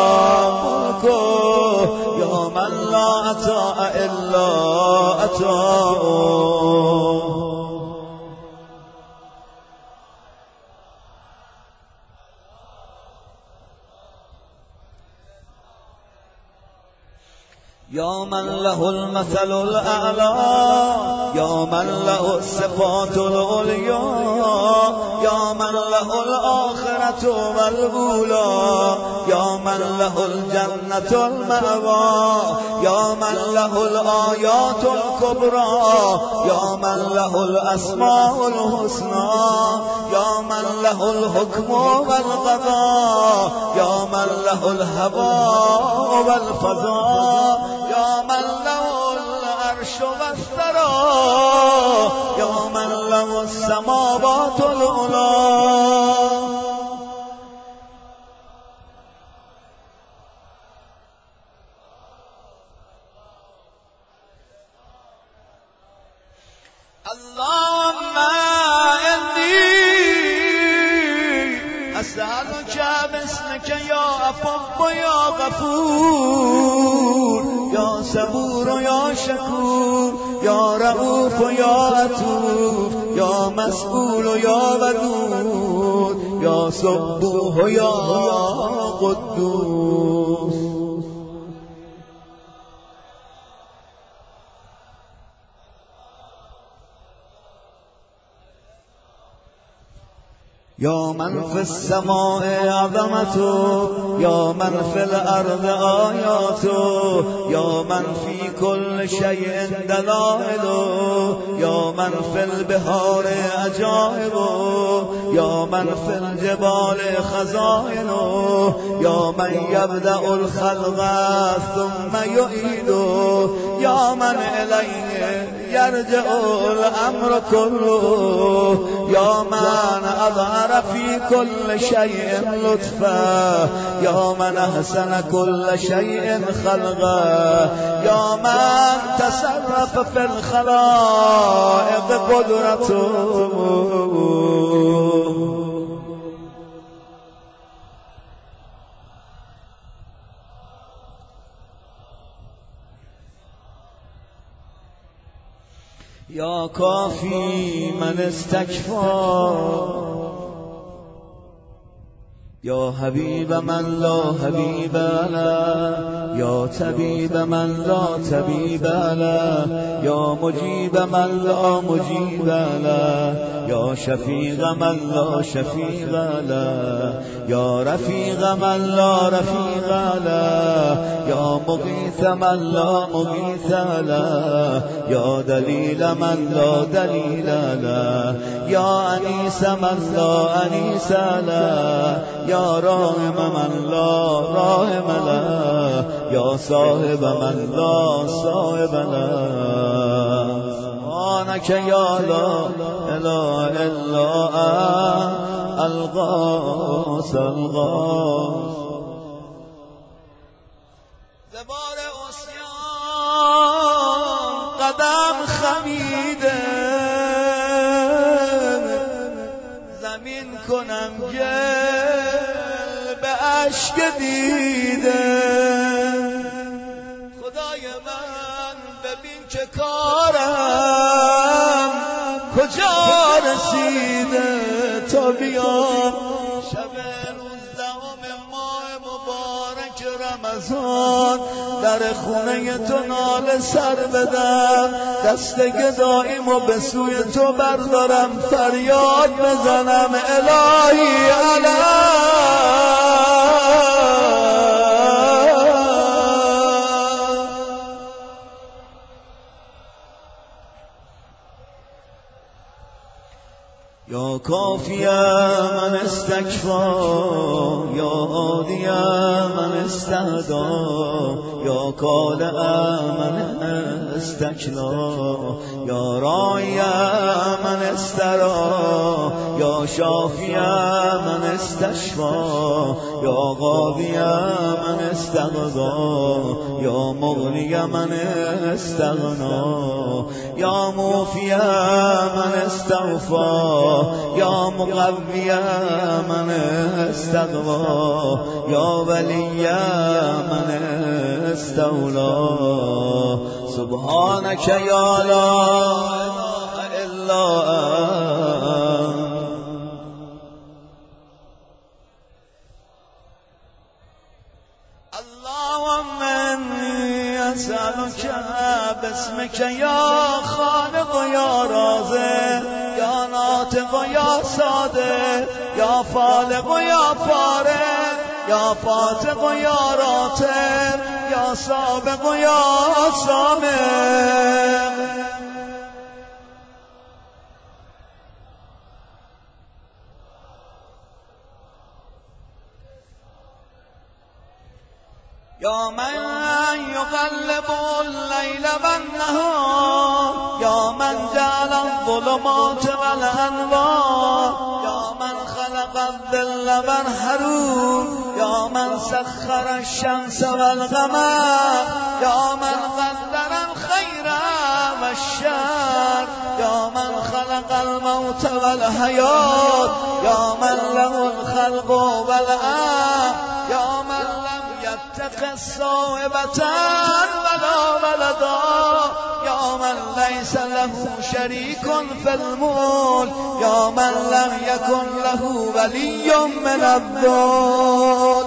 A: ملكه یا من لا عطاء الا عطاؤه. یا من له المثل الاعلى یا من له الصفات العليا یا من له الاخرة والأولى یا من له الجنة المأوى یا من له الآيات الكبرى یا من له الاسماء الحسنى یا من له الحكم والقضاء یا من له الهواء والفضاء یا من له العرش والثرى یا من له السماوات العلى. اللهم إني أسألك باسمك يا عفو يا غفور يا صبور يا شكور يا رؤوف يا عطوف يا مسؤول يا ودود يا سبوح يا قدوس. یا من فی السماء عظمته یا من فی الارض آیاته یا من فی کل شیء دلائله یا من فی البحار عجائبه یا من فی الجبال خزائنه یا من یبدأ الخلق ثم یعیده یا من الیه یرجع الامر كله یا من اظهر في كل شيء لطفا یا من احسن كل شيء خلقا یا من تصرف في الخلائق قدرته. یا کافی من استکفا یا حبیب من لا حبیب له یا طبیب من لا طبیب له یا مجیب من لا مجیب له یا شفیق من لا شفیق له یا رفیق من لا رفیق له یا مغیث من لا مغیث له یا دلیل من لا دلیل له یا انیس من لا انیس له یا راحم من لا راحم له یا صاحب من لا صاحب له. سبحانك یا لا اله الا انت الغوث الغوث. زبار عصیان قدم خمیده زمین کنم گل به اشک دیده. خدای من ببین که کارم کجا رسیده تا بیام شب 19 ماه مبارک رمضان در خونه تو ناله سر بدم دست گداییمو به سوی تو بردارم فریاد بزنم الهی کافی من استکفا، یا هادی من استهدا، یا کالع من استکنا، یا راعی من استرا، یا شافی من استشفا، یا قاضی من استغدا، یا مغنی من استغنا، یا موفی من استغفا، یا مقوی من استغوا، یا ولی من استولا. سبحانك یا لا اله الا انت. اللهم انی اسألك باسمك یا خالق یا رازق یا ناطق یا صادق یا فالق یا فارق یا فاتق یا راتق یا سابق یا سابق. یا من یقلب اللیل والنهار، یا من جعل الظلمات والانوار، یا من خلق الظل والحرور، یا من سخر الشمس والقمر، یا من قدر الخیر والشر، یا من خلق الموت والحیات، یا من له الخلق والامر، یا من يتخذ صاحبة ولا ولدا، يا من ليس له شريك في الملك، يا من لم يكن له ولي من الذل.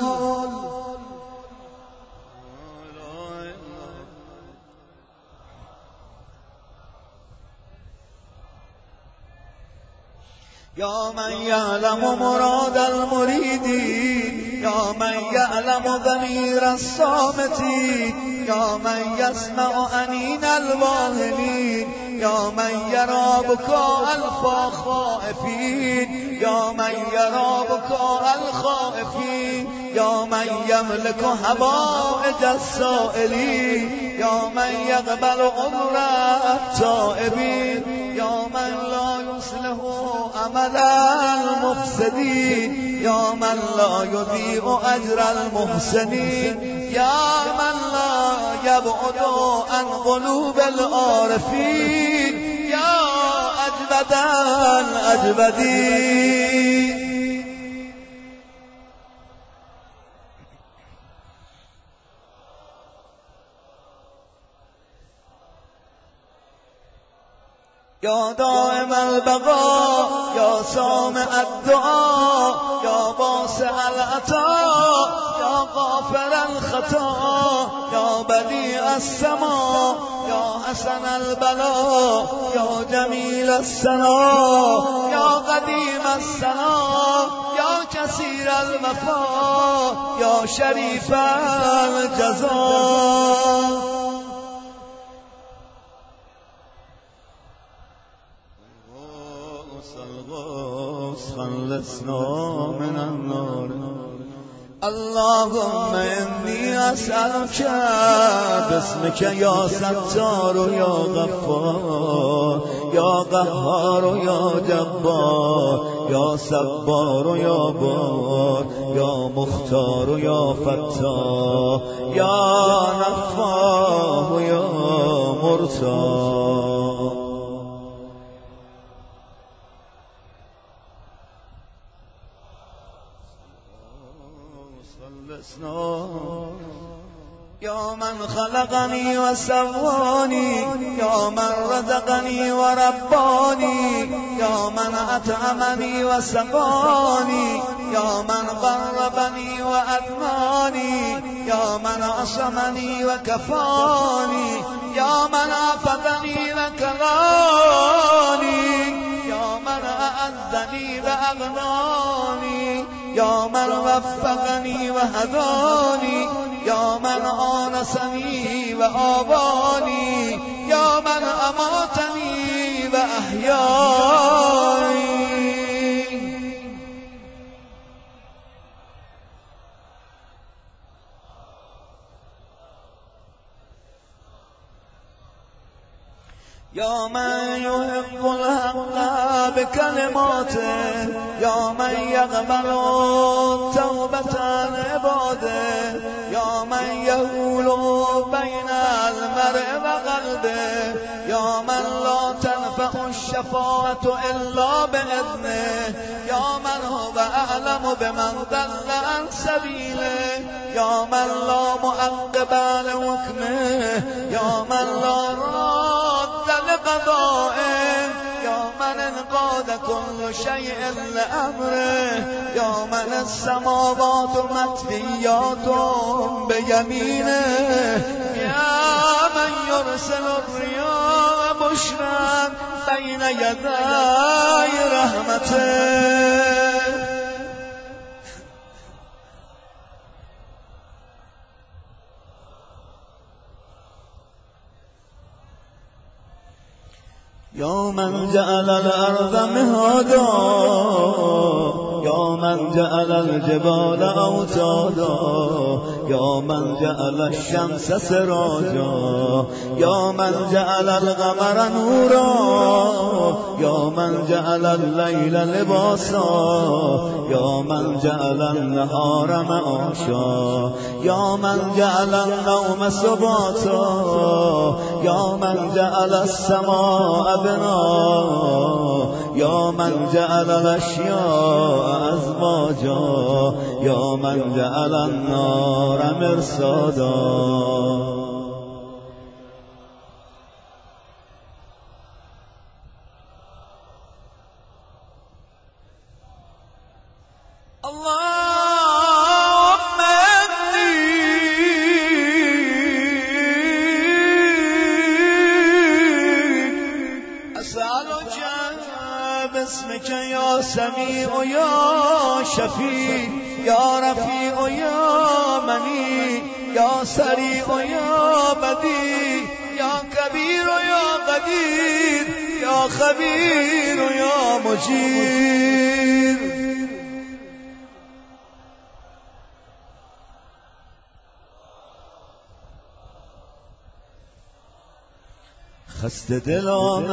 A: يا من يعلم مراد المريدين، يا من يعلم ضمير الصامتين، يا من يسمع أنين الواهمين، يا من يرى بكاء الخائفين، يا من يرى بكاء الخائفين، يا من يملك حوائج السائلين، يا من يقبل عذر التائبين، يا من لا يصلح عمل المفسدين، يا من لا يضيع أجر المحسنين، يا من لا يبعد عن قلوب العارفين، يا أجود الأجودين. يا دائم البقاء، يا سامع الدعاء، يا واسع العطاء، يا غافر الخطا، يا بديع السماء، يا حسن البلاء، يا جميل الثناء، يا قديم الثناء، يا كثير الوفاء، يا شريف الجزاء. خلصنا من النار. اللهم إني أسألك باسمك يا ستار يا غفار، يا قهار يا جبار، يا صبار يا بار، يا مختار يا فتاح، يا نفاه يا مرتاح. يا من خلقني وسواني، يا من رزقني ورباني، يا من أطعمني وسقاني، يا من قربني وأدناني، يا من عصمني وكفاني، يا من عافظني وكراني، يا من أعزني وأغناني، يا من وفقني وهداني، يا من آنسني وآواني، يا من أماتني وأحياني. یا من یحب الحق بکلماته یا من یقبل توبة عباده یا من یحول بین المرء و قلبه یا من لا تنفع الشفاعة الا باذنه یا من هو اعلم بمن ضل عن سبیله یا من لا معقب لحکمه یا من لا راد لقضائه یا من انقاد كل شيء لأمره یا من السماوات مطویات بیمینه یا من یرسل الریاح بشرا بین یدی رحمته. یا من جعل الارض مهادا یا من جعل الجبال اوتادا یا من جعل الشمس سراجا یا من جعل القمر نورا یا من جعل الليل لباسا یا من جعل النهار معاشا یا من جعل النوم سباتا یا من جعل السماء بنا یا من جعل الاشیاء ازواجا یا من جعل النار مرصادا. باسمك يا سميع يا شفيع يا رفيع يا مني يا سريع يا بديع يا كبير يا قدير يا خبير يا مجير. خسته دل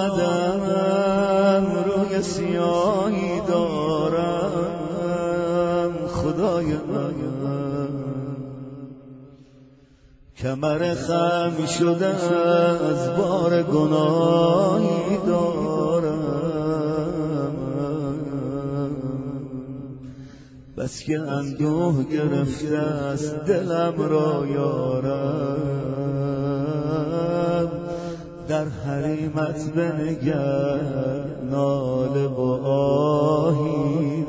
A: آمدم روی سیاهی دارم خدای من کمر خم شده از بار گناهی دارم بس که اندوه گرفته است دلم را یارم در حریمت بنگر ناله و آهی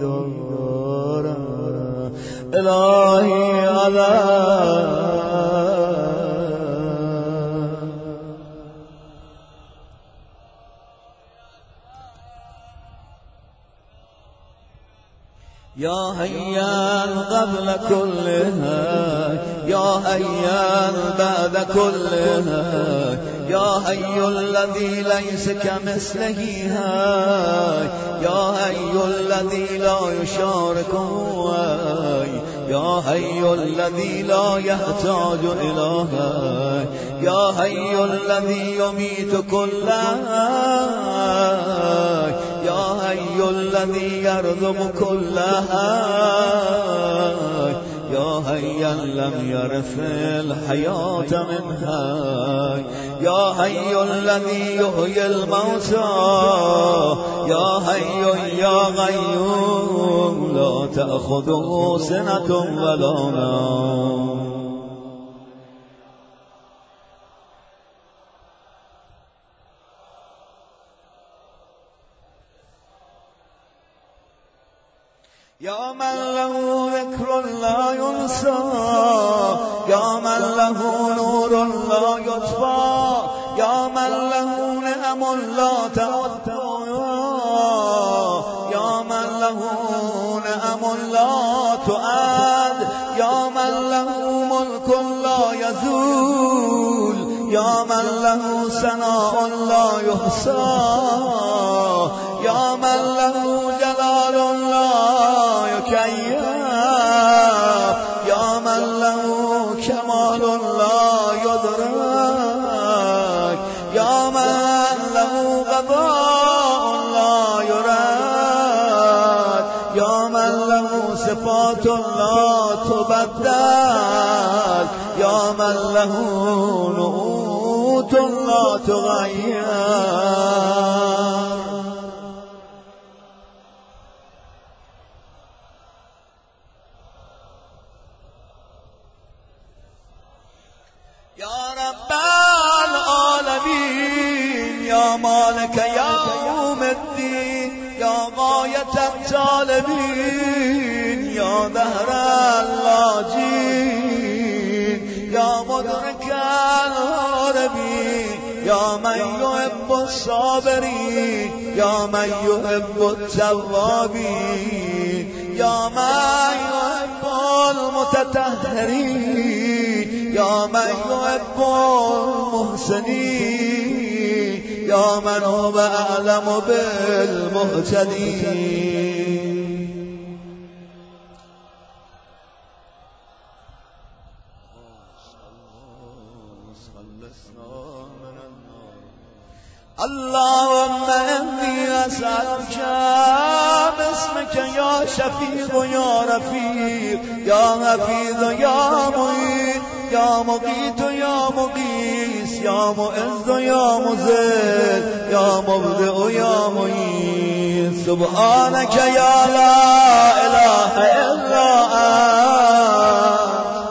A: دارم الهی علم یا حیا قبل كل حی یا حیا بعد كل حی یا حی الذی لیس کمثله حی یا حی الذی لا یشارکه حی یا حی الذی لا یحتاج الی حی یا حی الذی یمیت كل حی یا حی الذی یرزق كل حی یا حیا لم یرث الحیاة من حی یا حی الذی یحیی الموتى یا حی یا قیوم لا تأخذه سنة ولا نوم. یا من له ذکر لا ینسی یا من له نور لا یطفی یا من له نعم لا تعد یا من له نعم لا تعد یا من له ملک لا یزول یا من له ثناء لا یحصی یا من له جلال لا یکیف یا من له کمال لا یدرک یا من له صفات لا تبدل یا من له نعوت لا تغیر یا رب العالمین یا مالک یوم الدین یا غایت الطالبین یا دهر اللاجین یا مدرک الهاربین یا من یحب الصابرین یا من یحب التوابین یا من یحب المتطهرین یا من یحب المحسنین یا من هو اعلم بالمهتدین. اللهم إني أسألك باسمك يا شفيق يا رفيق يا حفيظ يا معين يا مقيت يا مقيس يا معز يا مذل يا مبدئ يا معين سبحانك يا لا إله إلا أنت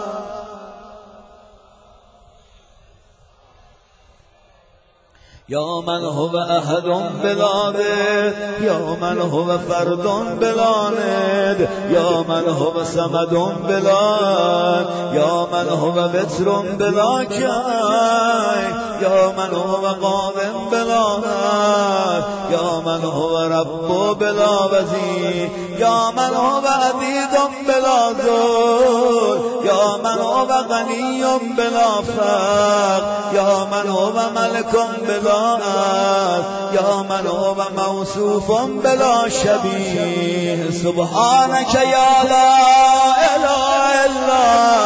A: یا من هو احد بلا ند یا من هو فرد بلا ند یا من هو صمد بلا یا من هو وتر بلا کی یا من هو قادم بلا ند یا من هو رب بلا وزیر یا من هو عبید بلا ذل یا من هو غنی بلا فقر یا من هو ملک بلا یا من هو موصوف بلا شبیه سبحانك یا لا اله الا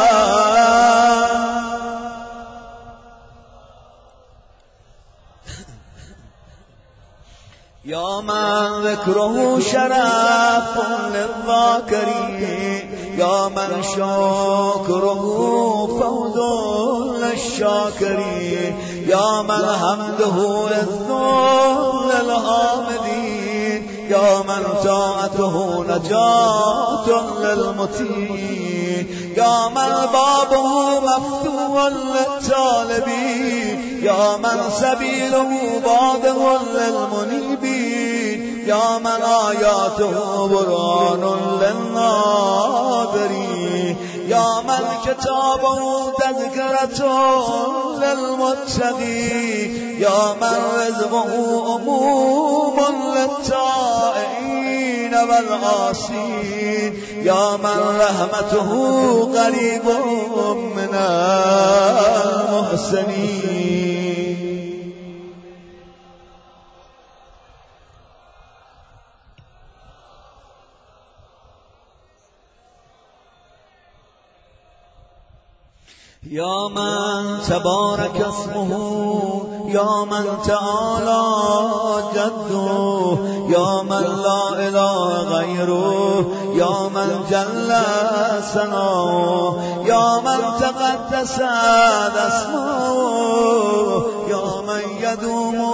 A: یا من ذکره شرف للذاکرین یا من شکره فوز للشاکرین یا من حمده عز للحامدین یا من طاعته نجات للمطیعین یا من بابه مفتوح للطالبین یا من سبیله واضح للمنیبین یا من آیاته برهان للناظرین یا من کتابه تذکرة للمتقین یا من رزقه عموم للطائعین والعاصین یا من رحمته قریب من المحسنین. یا من تبارک اسمه یا من تعالی جده یا من لا اله غیره یا من جل ثناؤه یا من تقدس اسماؤه یا من یدوم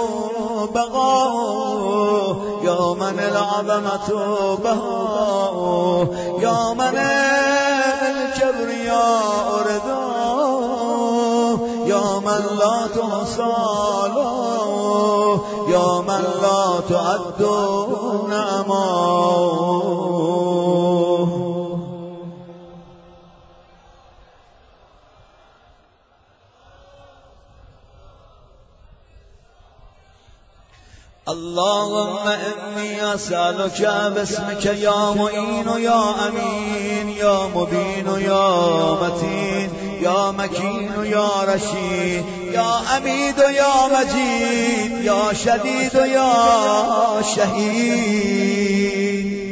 A: بقاؤه یا من العظمة بهاؤه یا من الكبریاء رداؤه یا من لا تحصى له یا من لا تعد نعماؤه. اللهم إني أسألك باسمك يا معين يا أمين يا مبين يا متين يا مكين يا رشيد يا حميد يا مجيد يا شديد يا شهيد.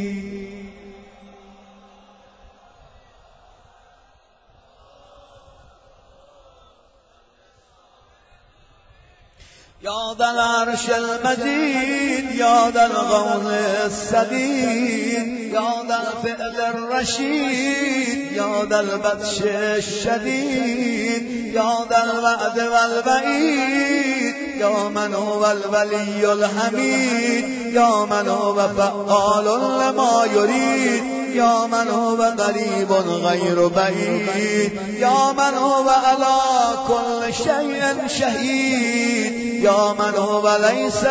A: یا ذا العرش المجید یا ذا القول السدید یا ذا الفعل الرشید یا ذا البطش الشدید یا ذا الوعد والوعید یا من هو الولی الحمید یا من هو فعال لما یرید یا من هو قریب غیر بعید یا من هو علی کل شیء شهید یا من هو لیس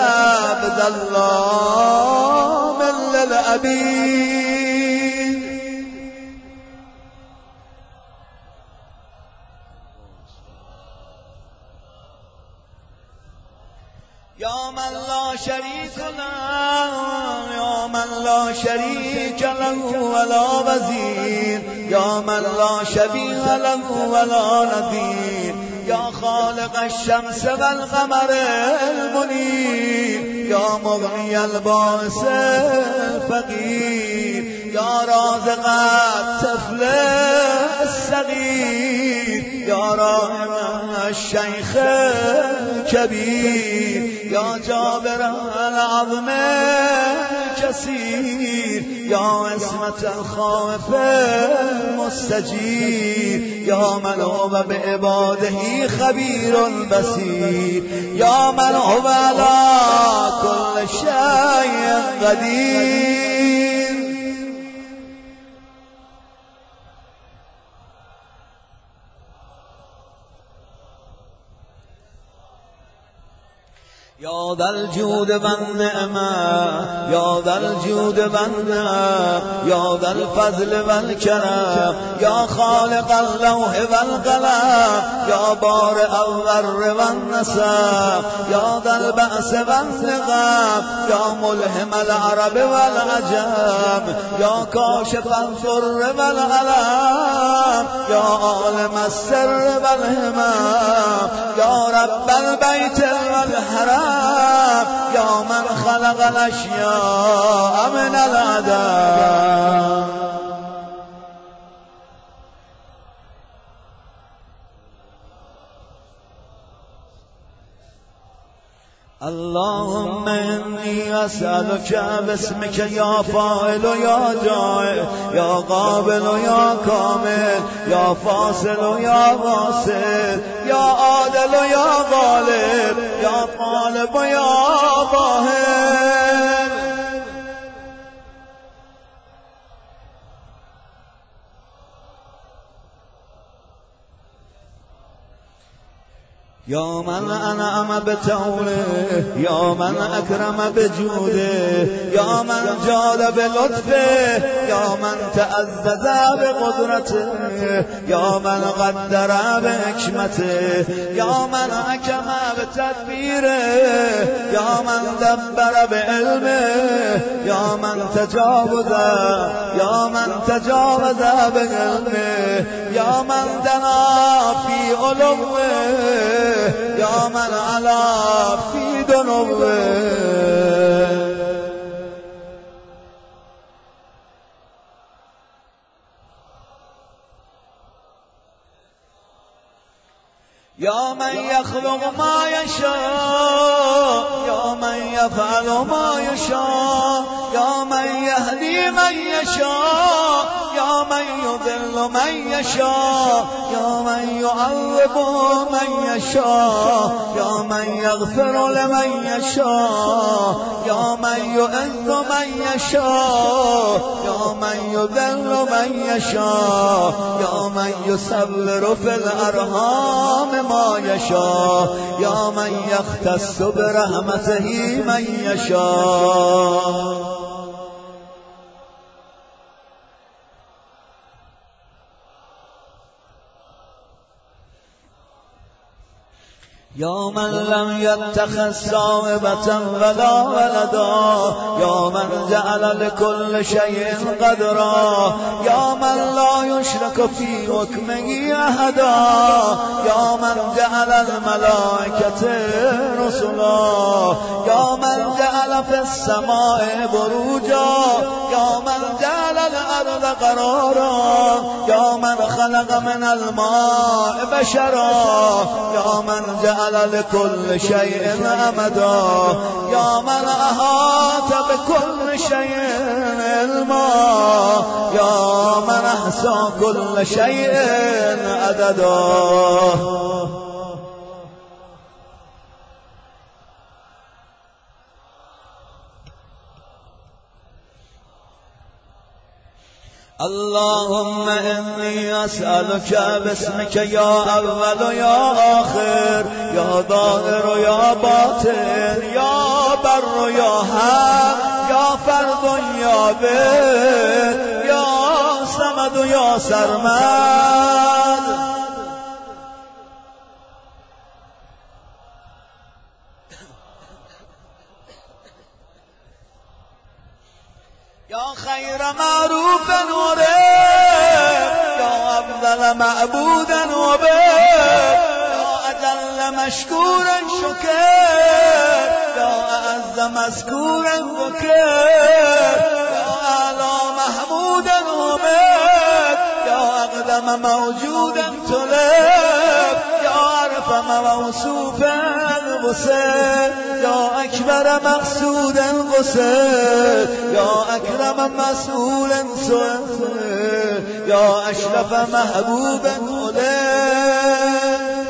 A: بظلام للعبید. یا من لا شریک له یا من لا شریک له ولا وزیر یا من لا شبیه له ولا نظیر یا خالق الشمس والقمر المنیر یا مغنی الباس الفقیر یا رازق الطفل الصغیر یا راحم الشیخ الکبیر یا جابر العظم الکثیر یا عصمت الخائف المستجیر یا من هو بعباده خبیر بصیر یا من هو علی کل شیء قدیر. یا ذا الجود والنعمة یا ذا الجود والنعمة یا ذا الفضل والكرم یا خالق اللوح والقلم یا بارئ الذر والنسب یا ذا البأس والنقم یا ملهم العرب والعجم یا کاشف الضر والألم یا عالم السر والهمم یا رب البيت والحرم یا من خلق الاشیاء من العدم. اللهم انی اسألک باسمک یا فاعل و یا جاعل یا قابل و یا کامل یا فاصل و یا واصل یا عادل و یا غالب یا طالب و یا ظاهر. یا من انعم بتوله یا من اکرم بجوده یا من جاد بلطفه یا من تعزز بقدرته یا من قدر بحکمته یا من حکم بتدبیره یا من دبر بعلمه یا من تجاوز بعلمه یا من دنا فی علوه یا من علا فی دنوه. یا من یخلق ما یشاء یا من یفعل ما یشاء یا من یهدی من یشاء یا من یضل من یشاء یا من یعذب من یشاء یا من یغفر لمن یشاء یا من یعز من یشاء یا من یذل من یشاء یا من یصور فی الارحام ما یشاء یا من یختص برحمته من یشاء. یا من لم یتخذ صاحبة ولا ولدا یا من جعل لكل شیء قدرا یا من لا یشرک فی حکمه احدا یا من جعل الملائکة رسلا یا من جعل فی السماء بروجا یا من جعل الارض قرارا یا من خلق من الماء بشرا یا من جعل جعل لكل شيء أمدا يا من أحاط بكل شيء علما يا من أحصى كل شيء عددا. اللهم إني أسألك باسمك يا أول يا آخر يا ظاهر يا باطن يا بر يا حق يا فرد يا بر يا صمد يا سرمد يا خير معروف ورب يا أفضل معبود وبر يا أجل مشكور شكر يا أعز مذكور ذكر يا أعلى محمود ومجد يا أقدم موجود طلب يا أرفع موصوف غسل يا أكبر مقصود غسل يا أكرم مسؤول سؤال يا أشرف محبوب أولاد.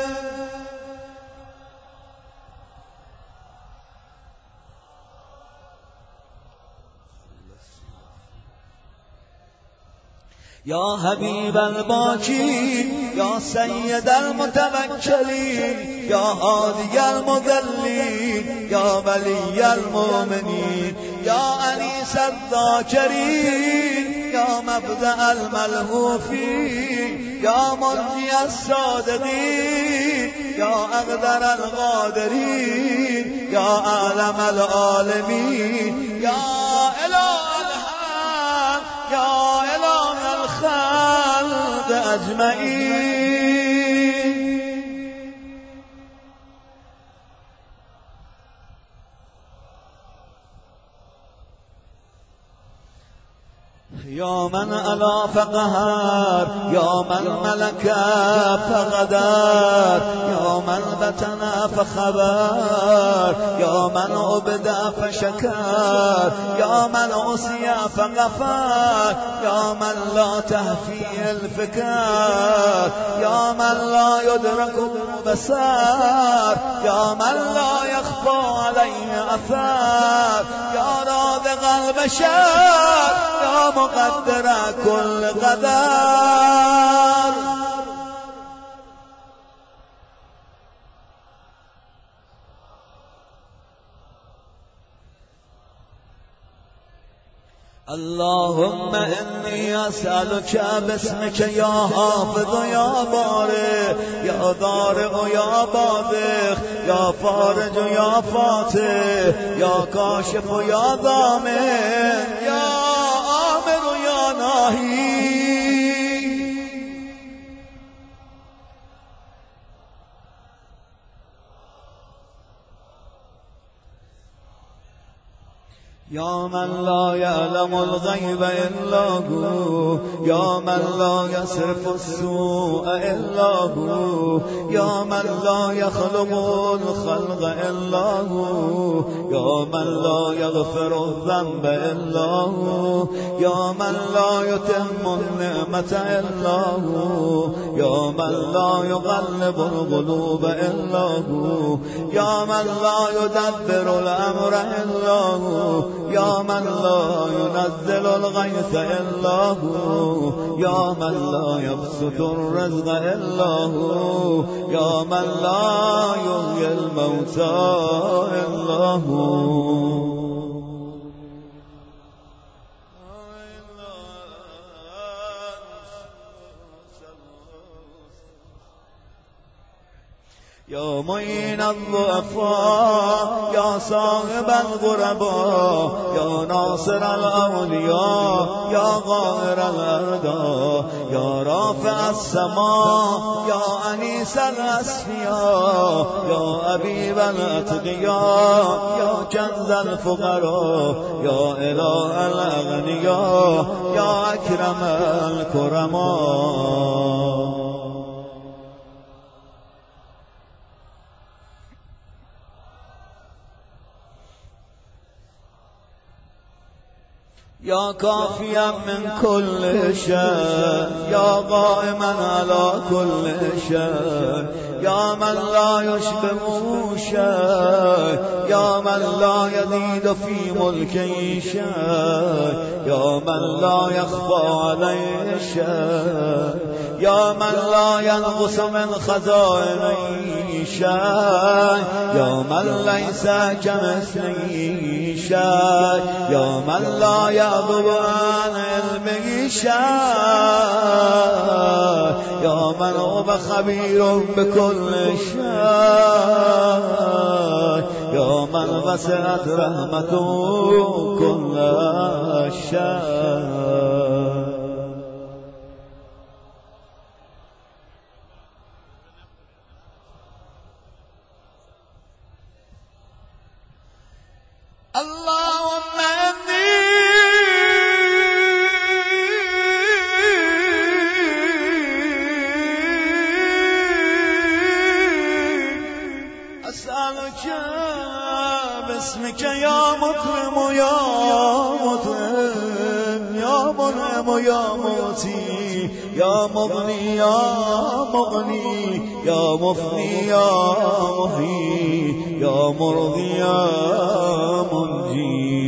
A: يا حبيب الباكين يا سيد المتوكلين يا هادي المضلين يا ولي المؤمنين يا أنيس الذاكرين يا مبدأ الملهوفين يا منجي الصادقين يا أقدر القادرين يا أعلم العالمين يا إله الحق يا إله الخلق أجمعين. يا من ألا فقهر يا من ملك فغدر يا من بتنا فخبر يا من عبد فشكر يا من عصي فغفر يا من لا تهفي الفكر يا من لا يدرك بالبصر يا من لا يخفى عليه أثر يا رازق البشر يا مقدر كل قدر. اللهم إني أسألك باسمك يا حافظ يا بارئ يا ضارع يا باذخ يا فارج يا فاتح يا كاشف يا ضامن يا آمر يا ناهي. يا من لا يعلم الغيب إلا هو يا من لا يصرف السوء إلا هو يا من لا يخلق الخلق إلا هو يا من لا يغفر الذنب إلا هو يا من لا يتم النعمة إلا هو يا من لا يقلب القلوب إلا هو يا من لا يدبر الأمر إلا هو يا من لا ينزل الغيث إلا هو يا من لا يبسط الرزق إلا هو يا من لا يحيي الموتى إلا هو. يا معين الضعفاء يا صاحب الغرباء يا ناصر الأولياء يا غائر الأرض يا رافع السماء يا أنيس الأسفياء يا أبيب الأتقياء يا كنز الفقراء يا إله الأغنياء يا أكرم الكرماء. يا كافيا من كل شيء يا قائما على كل شيء يا من لا يشبه شيء يا من لا يزيد في ملكه شيء يا من لا يخفى عليه شيء يا من لا ينقص من خزائنه شيء يا من ليس كمثله شيء يا من لا يغضب عن علمه شيء يا من هو خبير بكل شيء يا من وسعت رحمته كل شيء. اللهم إني أسألك باسمك يا مكرم يا مطعم يا منعم يا موتي يا مغني يا مغني يا مفني يا محيي يا مرضي يا منجي.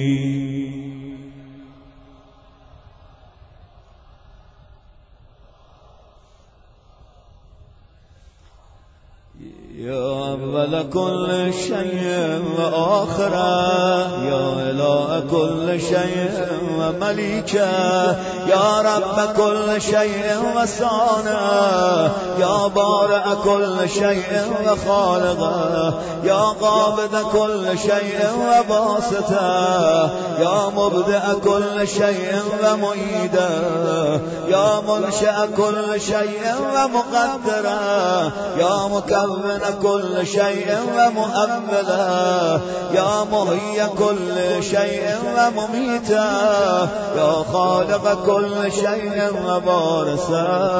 A: يا أول كل شيء وآخره يا إله كل شيء ومليكه يا رب كل شيء وصانه يا بارئ كل شيء وخالقه يا قابض كل شيء وباسطه يا مبدئ كل شيء ومعيده يا منشأ كل شيء ومقدره يا مكون كل شيء ومؤمله يا محيي كل شيء ومميته يا خالق كل شيء وبارسه.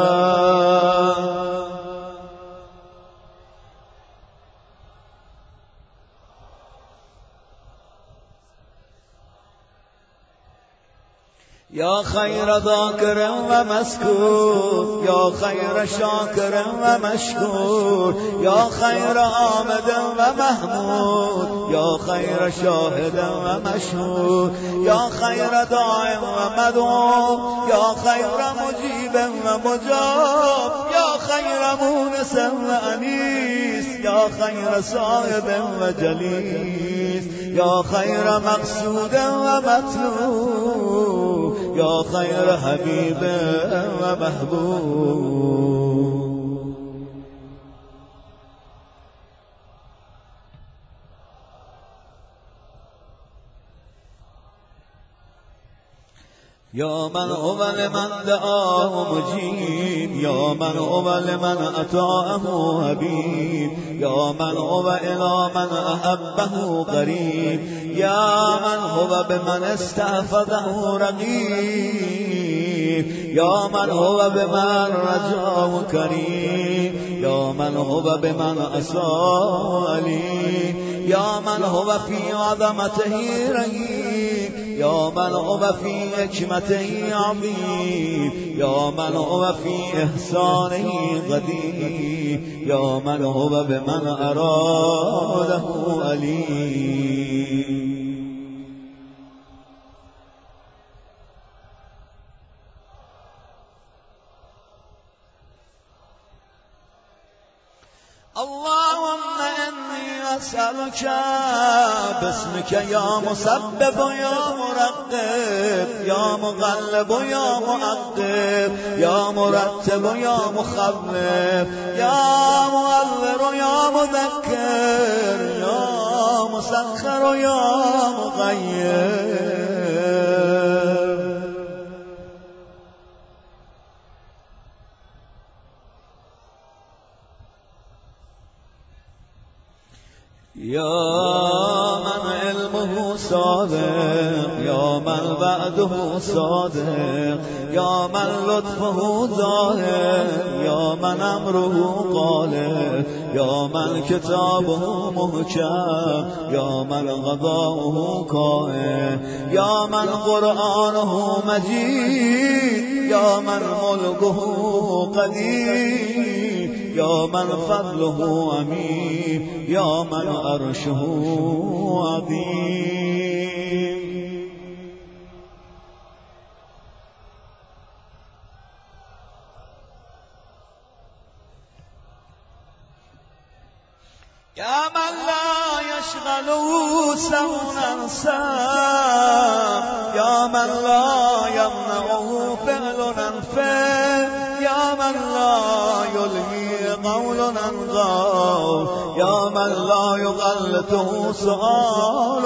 A: يا خير ذاكر ومذكور يا خير شاكر ومشكور يا خير آمد ومحمود يا خير شاهد ومشهود يا خير داع ومدعو يا خير مجيب ومجاب يا خير مونس وأنيس يا خير صاحب وجليس يا خير مقصود ومطلوب يا خير حبيب ومحبوب. يا من هو لمن دعاه مجيب يا من هو لمن أطاعه حبيب يا من هو إلى من أحبه قريب يا من هو بمن استحفظه رقيب يا من هو بمن رجاه كريم يا من هو بمن أساء عليم يا من هو في عظمته رهيب يا من هو في حكمته عظيم يا من هو في إحسانه قدير يا من هو بمن أراده أليم. اللهم إني أسألك باسمك يا مسبب يا مرقب يا مقلب يا مؤقب يا مرتب يا مخوف يا مؤذر يا مذكر يا مسخر يا مغير يا من علم علمه صادق یا من وعده صادق یا من لطفه ظاهر یا من امره قالب یا من کتابه محکم یا من قضاؤه قائم یا من قرآنه مجید یا من ملکه قدیم یا من فضله امین یا من عرشه عظیم. یا من لا یشغله سمن سم یا من لا یمنعه فعل انفع یا من لا یلهی قول انقال یا من لا یغلطه سؤال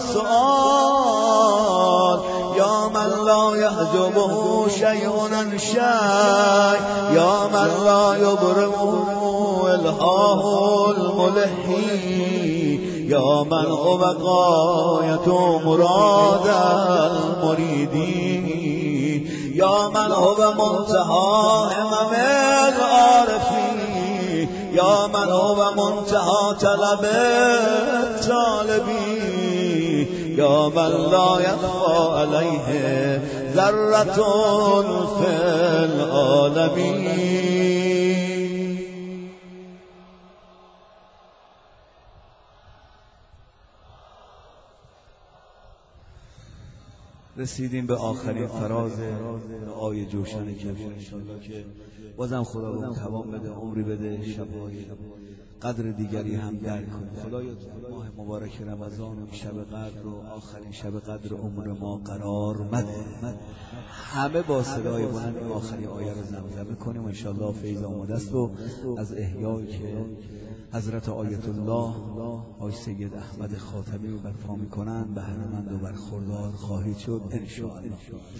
A: سؤال یا من لا یحجبه شیء عن شیء یا من لا یبرمه الهاه الملحی یا من هو غایت مراد المریدین یا من هو منتهى همم العارفین یا من هو منتهى طلب الطالبین یا من لا یخفى علیه ذرة فی العالمین. رسیدیم به آخرین فراز دعای جوشن کبیر انشاءالله که بازم خدا به توان بده، عمری بده، شب‌های قدر دیگری هم درک کنه. خدایا ماه مبارک رمضان و شب قدر و آخرین شب قدر عمر ما قرار مده. همه با صدای بلند آخرین آیه رو زمزمه کنیم و انشاءالله فیض آماده است و از احیایی که حضرت آیت الله آقای سید احمد خاتمی رو برپا میکنن بهره‌مند و برخوردار خواهید شد انشاءالله.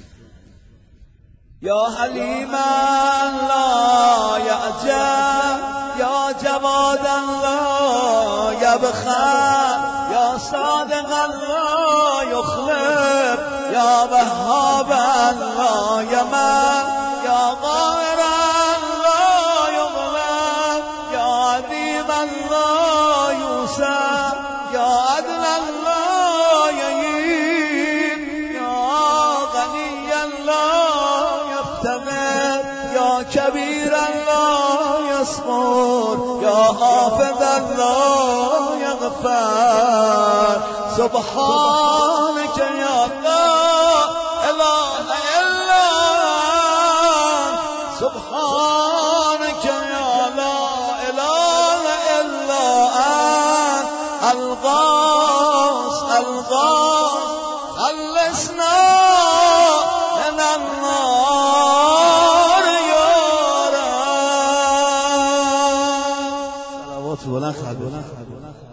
A: یا حلیما لا یعجب یا جوادا لا یبخل یا صادقا لا یخلف یا وهابا لا یمن یا قاهرا لا یغلب یا عظیما لا یوسف یا عدلا لا یهین یا غنیا لا یفتقر یا کبیرا لا یصغر یا حافظا لا یغفر سبحانك یا لا اله الا انت سبحانك یا لا اله الا انت الغاث الغاث خلصنا من النار یا رب. صلوات بلند